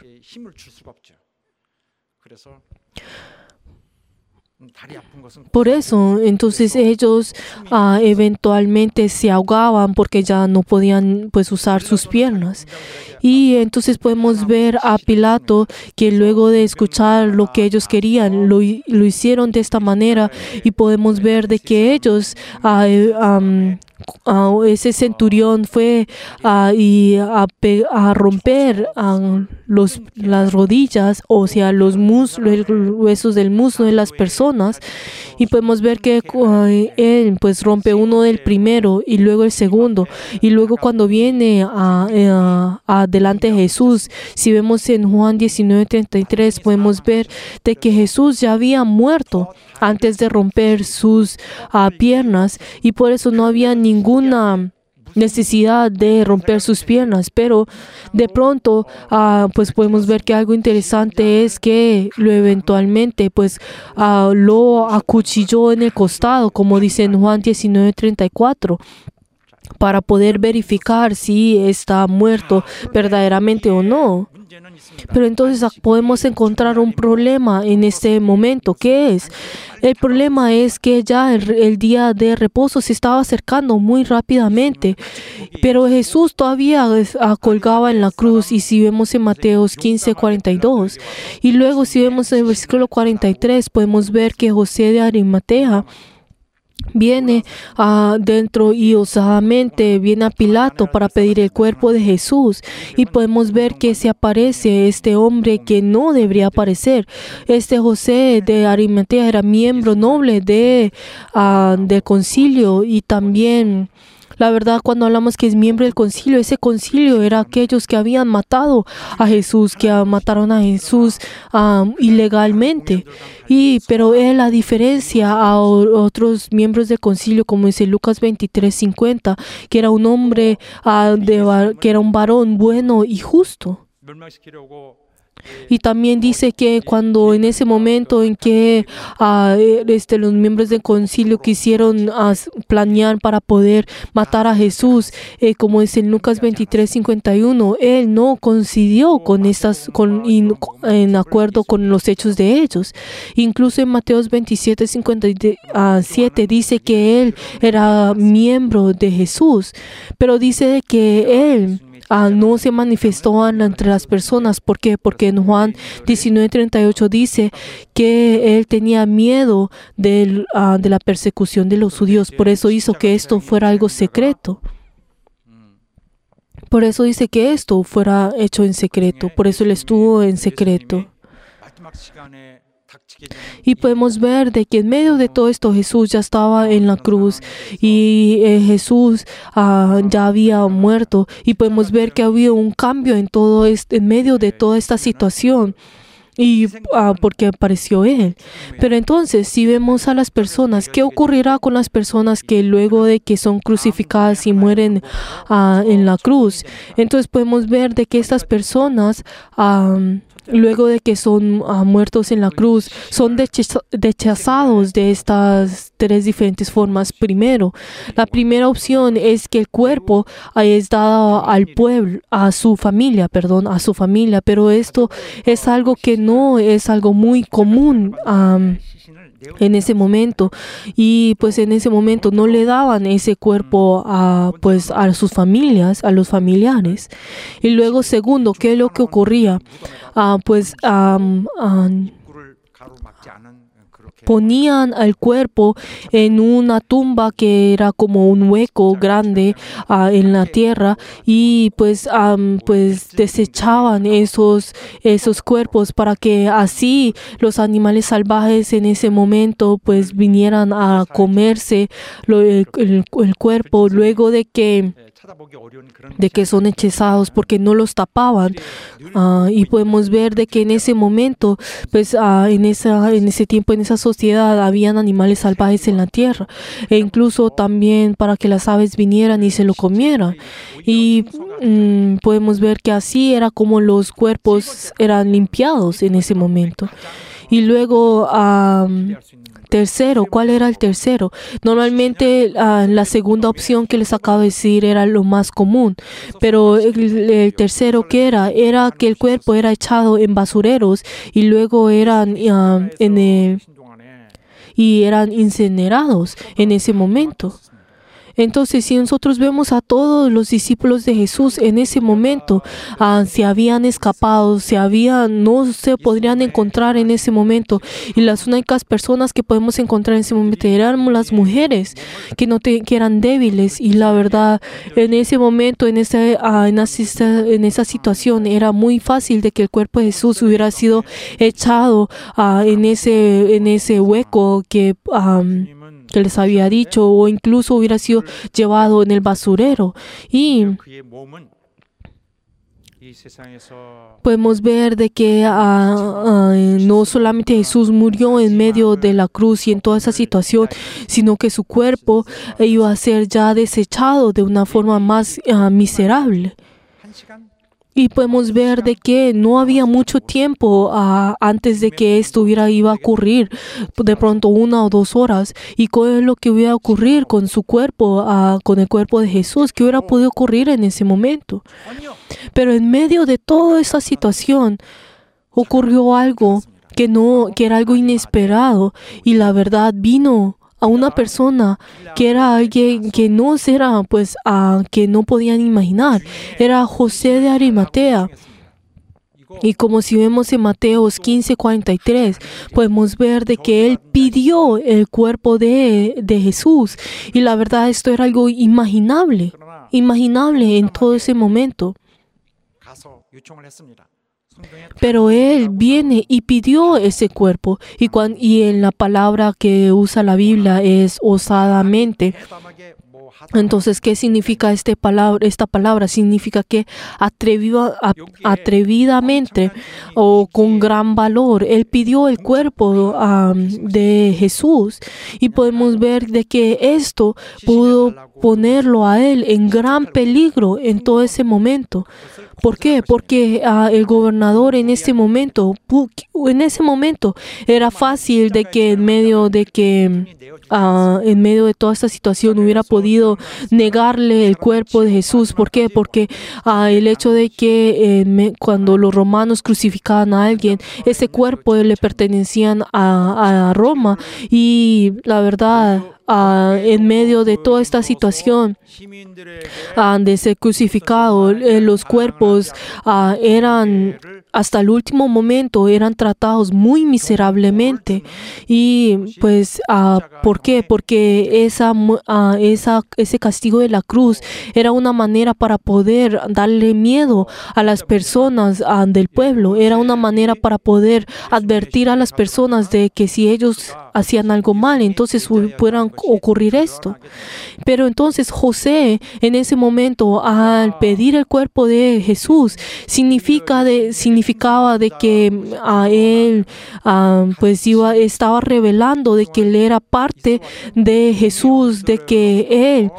Por eso, entonces ellos eventualmente se ahogaban porque ya no podían usar sus piernas. Y entonces podemos ver a Pilato que luego de escuchar lo que ellos querían, lo hicieron de esta manera, y podemos ver de que ellos ese centurión fue a romper las rodillas, o sea, los huesos del muslo de las personas, y podemos ver que él rompe uno del primero y luego el segundo, y luego cuando viene delante de Jesús, si vemos en Juan 19:33, podemos ver de que Jesús ya había muerto antes de romper sus piernas, y por eso no había ninguna necesidad de romper sus piernas. Pero de pronto podemos ver que algo interesante es que eventualmente lo acuchilló en el costado, como dice en Juan 19:34. para poder verificar si está muerto verdaderamente o no. Pero entonces podemos encontrar un problema en este momento. ¿Qué es? El problema es que ya el día de reposo se estaba acercando muy rápidamente, pero Jesús todavía colgaba en la cruz. Y si vemos en Mateos 15:42, y luego si vemos en el versículo 43, podemos ver que José de Arimatea viene dentro y osadamente viene a Pilato para pedir el cuerpo de Jesús, y podemos ver que se aparece este hombre que no debería aparecer. Este José de Arimatea era miembro noble del concilio, y también la verdad, cuando hablamos que es miembro del concilio, ese concilio era aquellos que habían matado a Jesús, que mataron a Jesús ilegalmente. Pero él, a diferencia a otros miembros del concilio, como dice Lucas 23:50, que era un hombre, que era un varón bueno y justo. Y también dice que cuando en ese momento en que los miembros del concilio quisieron planear para poder matar a Jesús, como es en Lucas 23:51, él no coincidió en acuerdo con los hechos de ellos. Incluso en Mateos 27:57 dice que él era miembro de Jesús, pero dice que él no se manifestó entre las personas. ¿Por qué? Porque en Juan 19:38 dice que él tenía miedo de la persecución de los judíos. Por eso hizo que esto fuera algo secreto. Por eso dice que esto fuera hecho en secreto. Por eso él estuvo en secreto. Y podemos ver de que en medio de todo esto Jesús ya estaba en la cruz, y Jesús ya había muerto, y podemos ver que había un cambio en medio de toda esta situación, y porque apareció Él. Pero entonces, si vemos a las personas, ¿qué ocurrirá con las personas que luego de que son crucificadas y mueren en la cruz? Entonces podemos ver de que estas personas luego de que son muertos en la cruz, son rechazados de estas tres diferentes formas. Primero, la primera opción es que el cuerpo es dado al pueblo, a su familia, pero esto es algo que no es algo muy común en ese momento, y pues en ese momento no le daban ese cuerpo a sus familias, a los familiares. Y luego, segundo, ¿qué es lo que ocurría? Ponían al cuerpo en una tumba que era como un hueco grande en la tierra, y pues desechaban esos cuerpos para que así los animales salvajes en ese momento pues vinieran a comerse el cuerpo luego de que son hechizados, porque no los tapaban. Y podemos ver de que en ese momento, pues en ese tiempo, en esa sociedad, habían animales salvajes en la tierra, e incluso también para que las aves vinieran y se lo comieran. Y podemos ver que así era como los cuerpos eran limpiados en ese momento. Y luego tercero, ¿cuál era el tercero? Normalmente la segunda opción que les acabo de decir era lo más común, pero el tercero que era que el cuerpo era echado en basureros y luego eran incinerados en ese momento. Entonces, si nosotros vemos a todos los discípulos de Jesús en ese momento, se habían escapado, no se podrían encontrar en ese momento. Y las únicas personas que podemos encontrar en ese momento eran las mujeres que eran débiles. Y la verdad, en ese momento, en esa situación, era muy fácil de que el cuerpo de Jesús hubiera sido echado en ese hueco que les había dicho, o incluso hubiera sido llevado en el basurero. Y podemos ver de que no solamente Jesús murió en medio de la cruz y en toda esa situación, sino que su cuerpo iba a ser ya desechado de una forma más miserable. Y podemos ver de que no había mucho tiempo antes de que esto iba a ocurrir, de pronto 1 o 2 horas. ¿Y qué es lo que iba a ocurrir con su cuerpo, con el cuerpo de Jesús? ¿Qué hubiera podido ocurrir en ese momento? Pero en medio de toda esa situación ocurrió algo que era algo inesperado, y la verdad vino a una persona que era alguien que no era, que no podían imaginar. Era José de Arimatea. Y como si vemos en Mateos 15:43, podemos ver de que él pidió el cuerpo de Jesús. Y la verdad, esto era algo inimaginable en todo ese momento. Pero él viene y pidió ese cuerpo. Y en la palabra que usa la Biblia es osadamente. Entonces, ¿qué significa esta palabra? Significa que atrevidamente o con gran valor, él pidió el cuerpo de Jesús. Y podemos ver de que esto pudo ponerlo a él en gran peligro en todo ese momento. ¿Por qué? Porque el gobernador en ese momento era fácil de que en medio de toda esta situación hubiera podido negarle el cuerpo de Jesús. ¿Por qué? Porque el hecho de que cuando los romanos crucificaban a alguien, ese cuerpo le pertenecían a Roma, y la verdad, en medio de toda esta situación de ser crucificado, los cuerpos eran, hasta el último momento, eran tratados muy miserablemente. Y ¿por qué? Porque ese castigo de la cruz era una manera para poder darle miedo a las personas del pueblo. Era una manera para poder advertir a las personas de que si ellos hacían algo mal, entonces pudieran ocurrir esto. Pero entonces José, en ese momento, al pedir el cuerpo de Jesús, significaba de que él estaba revelando de que él era parte de Jesús, de que él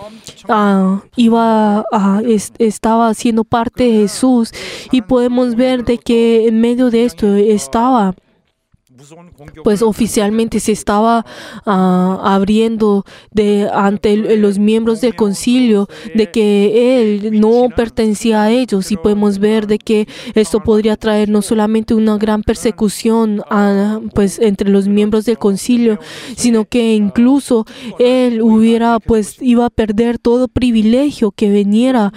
estaba siendo parte de Jesús. Y podemos ver de que en medio de esto estaba, oficialmente se estaba abriendo ante los miembros del concilio de que él no pertenecía a ellos. Y podemos ver de que esto podría traer no solamente una gran persecución entre los miembros del concilio, sino que incluso él iba a perder todo privilegio que veniera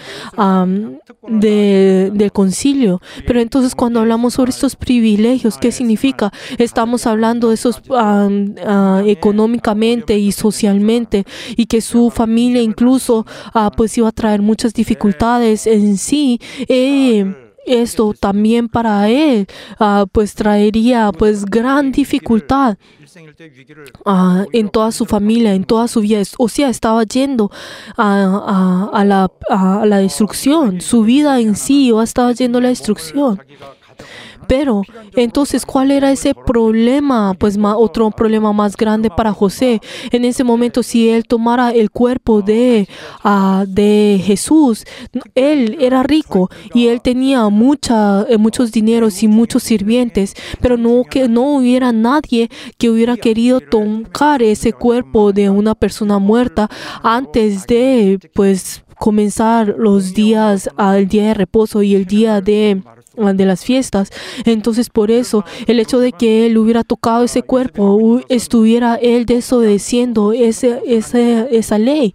del concilio. Pero entonces, cuando hablamos sobre estos privilegios, ¿qué significa? Estamos hablando de esos económicamente y socialmente, y que su familia incluso iba a traer muchas dificultades en sí. Esto también para él traería gran dificultad en toda su familia, en toda su vida. O sea, estaba yendo a la destrucción. Su vida en sí estaba yendo a la destrucción. Pero entonces, ¿cuál era ese problema? Otro problema más grande para José. En ese momento, si él tomara el cuerpo de Jesús, él era rico y él tenía muchos dineros y muchos sirvientes, pero que no hubiera nadie que hubiera querido tocar ese cuerpo de una persona muerta antes de comenzar el día de reposo y el día de las fiestas. Entonces, por eso, el hecho de que él hubiera tocado ese cuerpo, estuviera él desobedeciendo esa ley,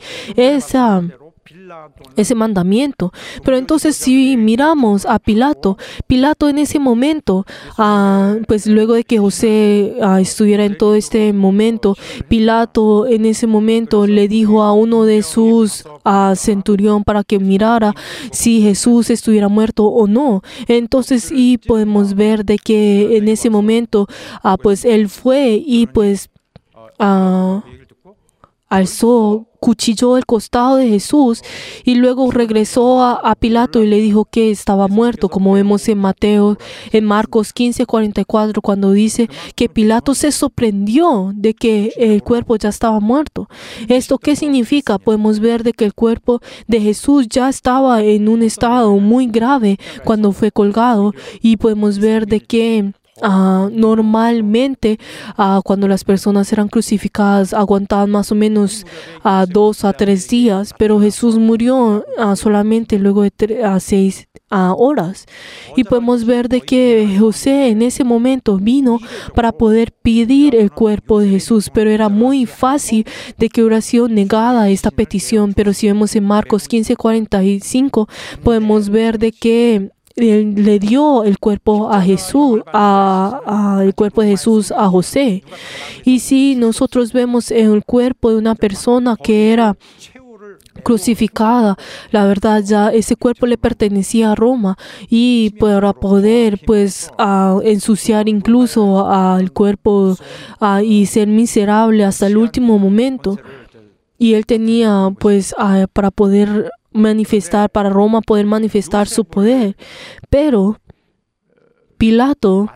ese mandamiento. Pero entonces, si miramos a Pilato en ese momento, luego de que José estuviera en todo este momento, Pilato en ese momento le dijo a uno de sus centurión para que mirara si Jesús estuviera muerto o no. Entonces, y podemos ver de que en ese momento él fue y alzó, cuchilló el costado de Jesús y luego regresó a Pilato y le dijo que estaba muerto, como vemos en Marcos 15:44, cuando dice que Pilato se sorprendió de que el cuerpo ya estaba muerto. ¿Esto qué significa? Podemos ver de que el cuerpo de Jesús ya estaba en un estado muy grave cuando fue colgado, y podemos ver de que normalmente cuando las personas eran crucificadas aguantaban más o menos 2 a 3 días, pero Jesús murió solamente luego de 6 horas. Y podemos ver de que José en ese momento vino para poder pedir el cuerpo de Jesús, pero era muy fácil de que hubiera sido negada esta petición. Pero si vemos en Marcos 15:45, podemos ver de que él le dio el cuerpo a Jesús, el cuerpo de Jesús a José. Y si nosotros vemos el cuerpo de una persona que era crucificada, la verdad ya ese cuerpo le pertenecía a Roma, y para poder ensuciar incluso al cuerpo y ser miserable hasta el último momento. Y él tenía para poder para Roma poder manifestar su poder. Pero Pilato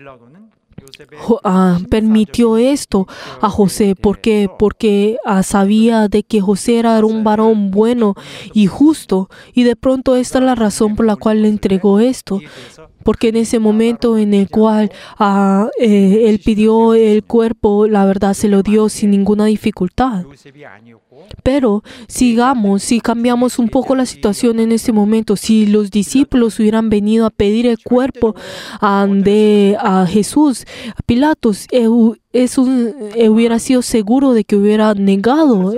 permitió esto a José. ¿Por qué? Porque sabía de que José era un varón bueno y justo, y de pronto esta es la razón por la cual le entregó esto. Porque en ese momento en el cual él pidió el cuerpo, la verdad se lo dio sin ninguna dificultad. Pero si cambiamos un poco la situación en este momento, si los discípulos hubieran venido a pedir el cuerpo de Jesús, Pilatos hubiera sido seguro de que hubiera negado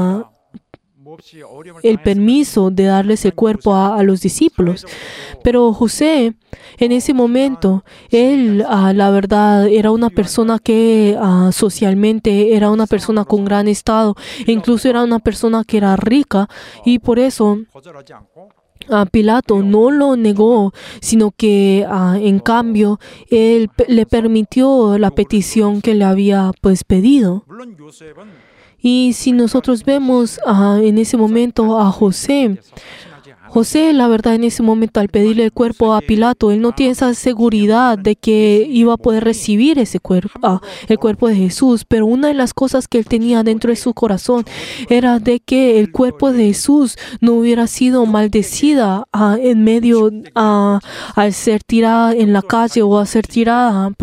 el permiso de darles el cuerpo a los discípulos. Pero José, en ese momento, él, la verdad, era una persona que socialmente era una persona con gran estado, e incluso era una persona que era rica, y por eso Pilato no lo negó, sino que en cambio él le permitió la petición que le había pedido. Y si nosotros vemos en ese momento a José, la verdad, en ese momento, al pedirle el cuerpo a Pilato, él no tiene esa seguridad de que iba a poder recibir ese cuerpo, el cuerpo de Jesús. Pero una de las cosas que él tenía dentro de su corazón era de que el cuerpo de Jesús no hubiera sido maldecida en medio, al ser tirada en la calle o a ser tirada,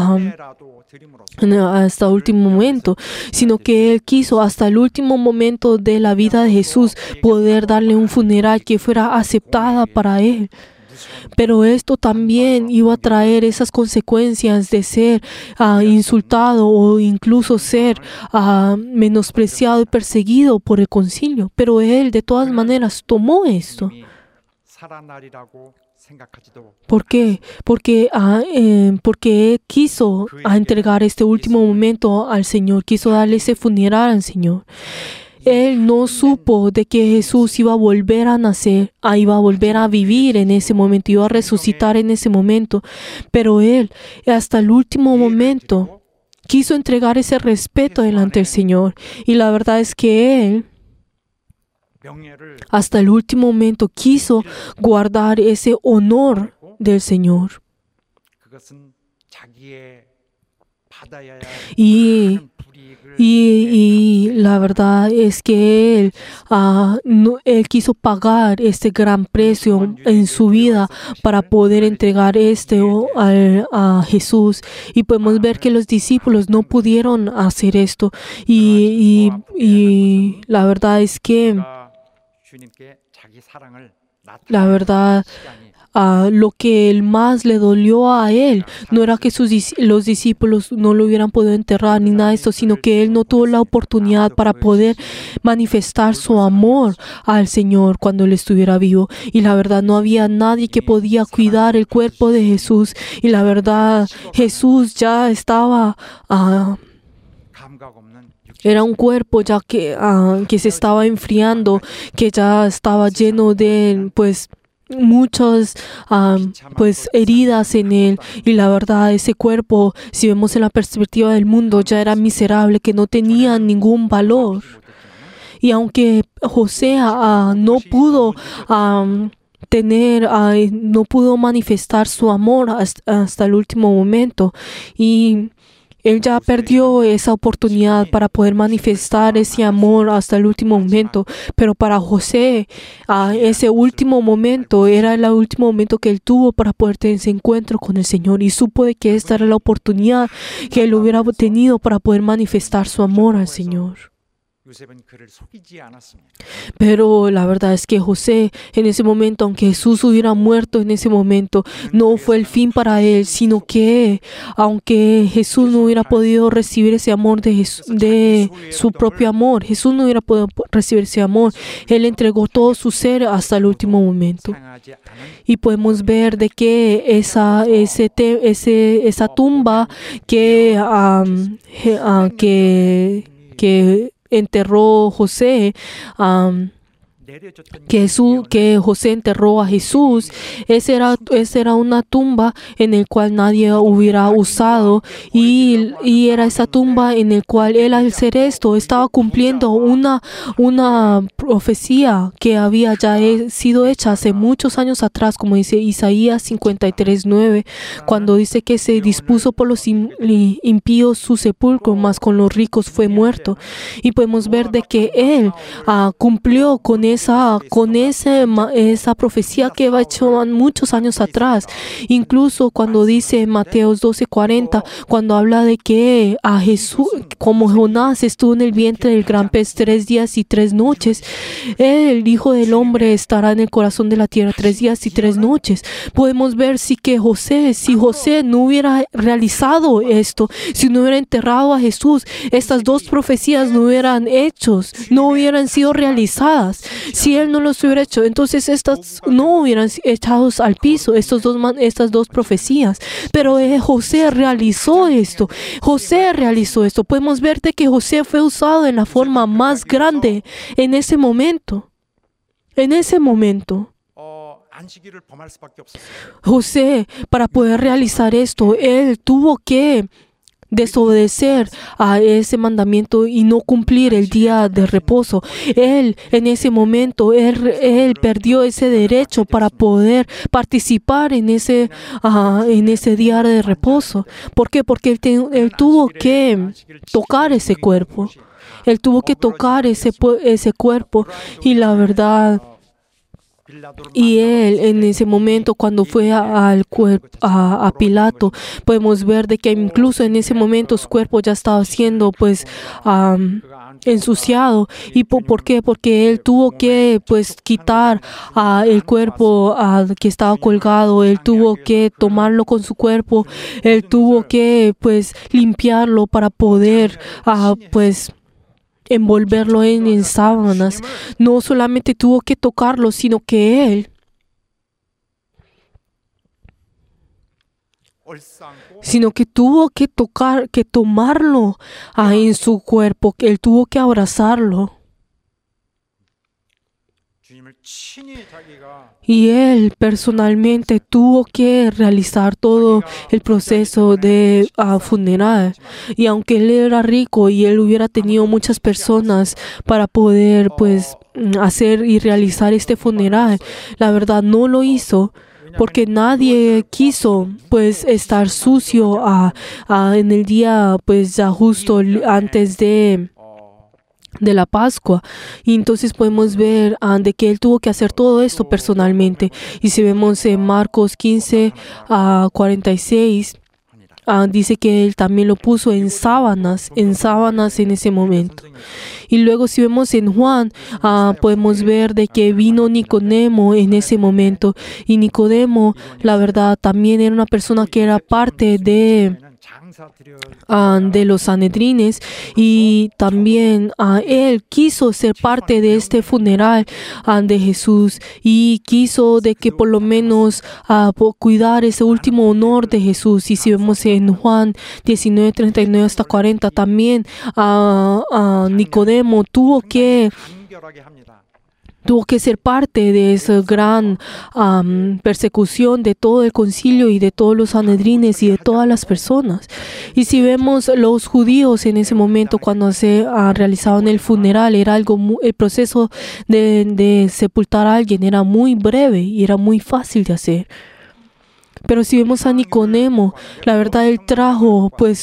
hasta el último momento, sino que él quiso hasta el último momento de la vida de Jesús poder darle un funeral que fuera aceptada para él. Pero esto también iba a traer esas consecuencias de ser insultado o incluso ser menospreciado y perseguido por el concilio. Pero él de todas maneras tomó esto. ¿Por qué? Porque él quiso entregar este último momento al Señor, quiso darle ese funeral al Señor. Él no supo de que Jesús iba a volver a nacer, iba a volver a vivir en ese momento, iba a resucitar en ese momento. Pero él, hasta el último momento, quiso entregar ese respeto delante del Señor. Y la verdad es que él, hasta el último momento, quiso guardar ese honor del Señor. Y la verdad es que él quiso pagar este gran precio en su vida para poder entregar a Jesús. Y podemos ver que los discípulos no pudieron hacer esto. Y la verdad es que la verdad, lo que más le dolió a él no era que los discípulos no lo hubieran podido enterrar ni nada de esto, sino que él no tuvo la oportunidad para poder manifestar su amor al Señor cuando él estuviera vivo. Y la verdad, no había nadie que podía cuidar el cuerpo de Jesús. Y la verdad, Jesús ya estaba... Era un cuerpo ya que se estaba enfriando, que ya estaba lleno de muchas pues heridas en él, y la verdad ese cuerpo, si vemos en la perspectiva del mundo, ya era miserable, que no tenía ningún valor. Y aunque José no pudo no pudo manifestar su amor hasta el último momento, y él ya perdió esa oportunidad para poder manifestar ese amor hasta el último momento. Pero para José, ese último momento era el último momento que él tuvo para poder tener ese encuentro con el Señor. Y supo de que esta era la oportunidad que él hubiera tenido para poder manifestar su amor al Señor. Pero la verdad es que José, en ese momento, aunque Jesús hubiera muerto en ese momento, no fue el fin para él, sino que aunque Jesús no hubiera podido recibir ese amor de su propio amor, Jesús no hubiera podido recibir ese amor, él entregó todo su ser hasta el último momento. Y podemos ver de que esa tumba que enterró José, que José enterró a Jesús, esa era una tumba en la cual nadie hubiera usado, y era esa tumba en la cual él, al hacer esto, estaba cumpliendo una profecía que había ya sido hecha hace muchos años atrás, como dice Isaías 53:9, cuando dice que se dispuso por los impíos su sepulcro, mas con los ricos fue muerto. Y podemos ver de que él cumplió con esa profecía que había hecho muchos años atrás. Incluso cuando dice Mateo 12:40, cuando habla de que a Jesús, como Jonás estuvo en el vientre del gran pez 3 días y 3 noches, el Hijo del Hombre estará en el corazón de la tierra 3 días y 3 noches. Podemos ver si José no hubiera realizado esto, si no hubiera enterrado a Jesús, estas dos profecías no hubieran sido realizadas. Si él no los hubiera hecho, entonces estas no hubieran echados al piso, estas dos profecías. Pero José realizó esto. Podemos ver de que José fue usado en la forma más grande en ese momento. José, para poder realizar esto, él tuvo que desobedecer a ese mandamiento y no cumplir el día de reposo. Él, en ese momento, él perdió ese derecho para poder participar en ese día de reposo. ¿Por qué? Porque él tuvo que tocar ese cuerpo. Él tuvo que tocar ese cuerpo, y la verdad, y él en ese momento, cuando fue a Pilato, podemos ver de que incluso en ese momento su cuerpo ya estaba siendo ensuciado. ¿Y por qué? Porque él tuvo que quitar el cuerpo que estaba colgado. Él tuvo que tomarlo con su cuerpo. Él tuvo que limpiarlo para poder envolverlo en sábanas. No solamente tuvo que tocarlo, sino que él tuvo que tomarlo en su cuerpo, que él tuvo que abrazarlo. Y él personalmente tuvo que realizar todo el proceso de funeral. Y aunque él era rico y él hubiera tenido muchas personas para poder hacer y realizar este funeral, la verdad no lo hizo, porque nadie quiso estar sucio en el día ya justo antes de la Pascua. Y entonces podemos ver de que él tuvo que hacer todo esto personalmente. Y si vemos en Marcos 15:46, dice que él también lo puso en sábanas en ese momento. Y luego si vemos en Juan, podemos ver de que vino Nicodemo en ese momento. Y Nicodemo, la verdad, también era una persona que era parte de los Sanedrines, y también él quiso ser parte de este funeral de Jesús, y quiso de que por lo menos cuidar ese último honor de Jesús. Y si vemos en Juan 19:39 hasta 40, también Nicodemo tuvo que tuvo que ser parte de esa gran persecución de todo el concilio y de todos los sanedrines y de todas las personas. Y si vemos los judíos en ese momento cuando se realizaban el funeral, era el proceso de sepultar a alguien era muy breve y era muy fácil de hacer. Pero si vemos a Nicodemo, la verdad él trajo pues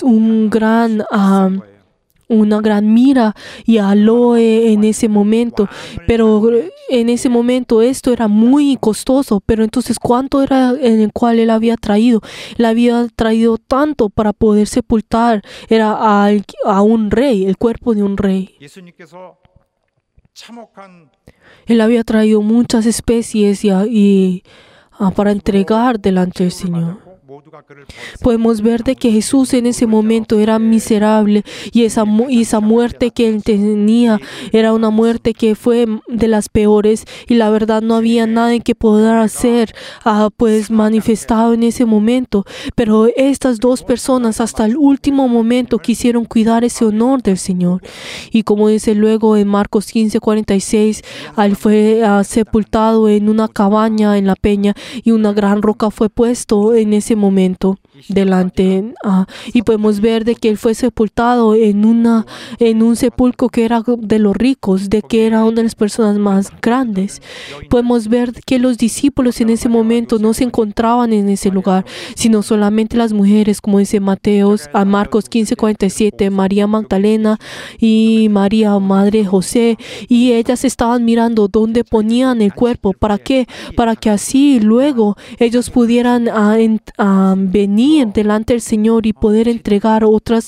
una gran mira y aloe en ese momento, pero en ese momento esto era muy costoso. Pero entonces, ¿cuánto era en el cual él había traído? Él había traído tanto para poder sepultar, era a un rey, el cuerpo de un rey. 예수님께서 참혹한 Él había traído muchas especies para entregar delante del Señor. 모두가 그를 Podemos ver de que Jesús en ese momento era miserable y esa muerte que él tenía era una muerte que fue de las peores, y la verdad no había nada en que poder hacer pues manifestado en ese momento. Pero estas dos personas hasta el último momento quisieron cuidar ese honor del Señor. Y como dice luego en Marcos 15:46, él fue sepultado en una cabaña en la peña y una gran roca fue puesto en ese momento delante, y podemos ver de que él fue sepultado en un sepulcro que era de los ricos, de que era una de las personas más grandes. Podemos ver que los discípulos en ese momento no se encontraban en ese lugar, sino solamente las mujeres, como dice Marcos 15:47, María Magdalena y María, madre de José, y ellas estaban mirando dónde ponían el cuerpo. ¿Para qué? Para que así luego ellos pudieran venir delante del Señor y poder entregar otras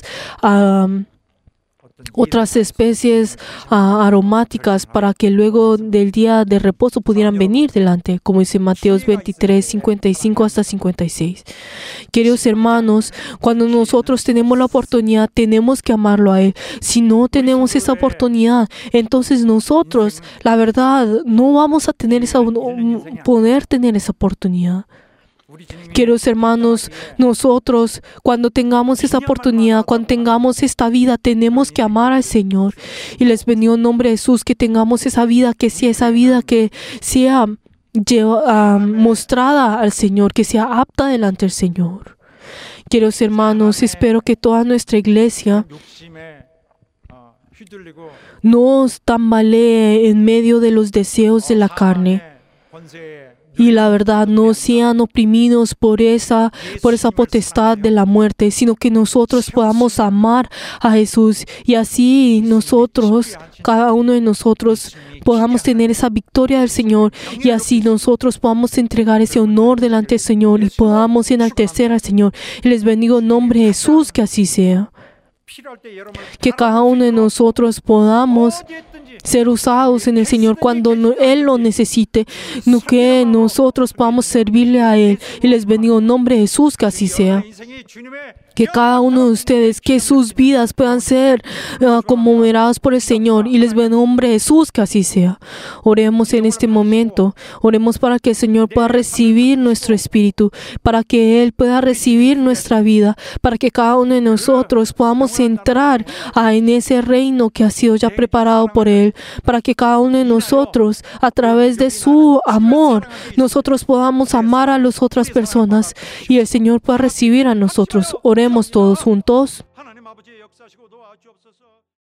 especies aromáticas para que luego del día de reposo pudieran venir delante, como dice Mateo 23:55 hasta 56. Queridos hermanos, cuando nosotros tenemos la oportunidad, tenemos que amarlo a Él. Si no tenemos esa oportunidad, entonces nosotros, la verdad, no vamos a poder tener esa oportunidad. Queridos hermanos, nosotros cuando tengamos esa oportunidad, cuando tengamos esta vida, tenemos que amar al Señor. Y les bendigo en nombre de Jesús que tengamos esa vida, que sea esa vida que sea mostrada al Señor, que sea apta delante del Señor. Queridos hermanos, espero que toda nuestra iglesia 욕심에 휘둘리고 no tambalee en medio de los deseos de la carne. 권세에 Y la verdad, no sean oprimidos por esa potestad de la muerte, sino que nosotros podamos amar a Jesús y así nosotros, cada uno de nosotros, podamos tener esa victoria del Señor y así nosotros podamos entregar ese honor delante del Señor y podamos enaltecer al Señor. Y les bendigo en nombre de Jesús, que así sea. 필요할 때 여러분을 Que cada uno de nosotros podamos ser usados en el Señor cuando Él lo necesite, que nosotros podamos servirle a Él. Y les bendigo en nombre de Jesús, que así sea. 인생이 주님의 Que cada uno de ustedes, que sus vidas puedan ser conmemoradas por el Señor. Y les bendigo en nombre de Jesús, que así sea. Oremos en este momento. Oremos para que el Señor pueda recibir nuestro espíritu, para que Él pueda recibir nuestra vida, para que cada uno de nosotros podamos entrar en ese reino que ha sido ya preparado por Él, para que cada uno de nosotros, a través de su amor, nosotros podamos amar a las otras personas y el Señor pueda recibir a nosotros. Oremos todos juntos.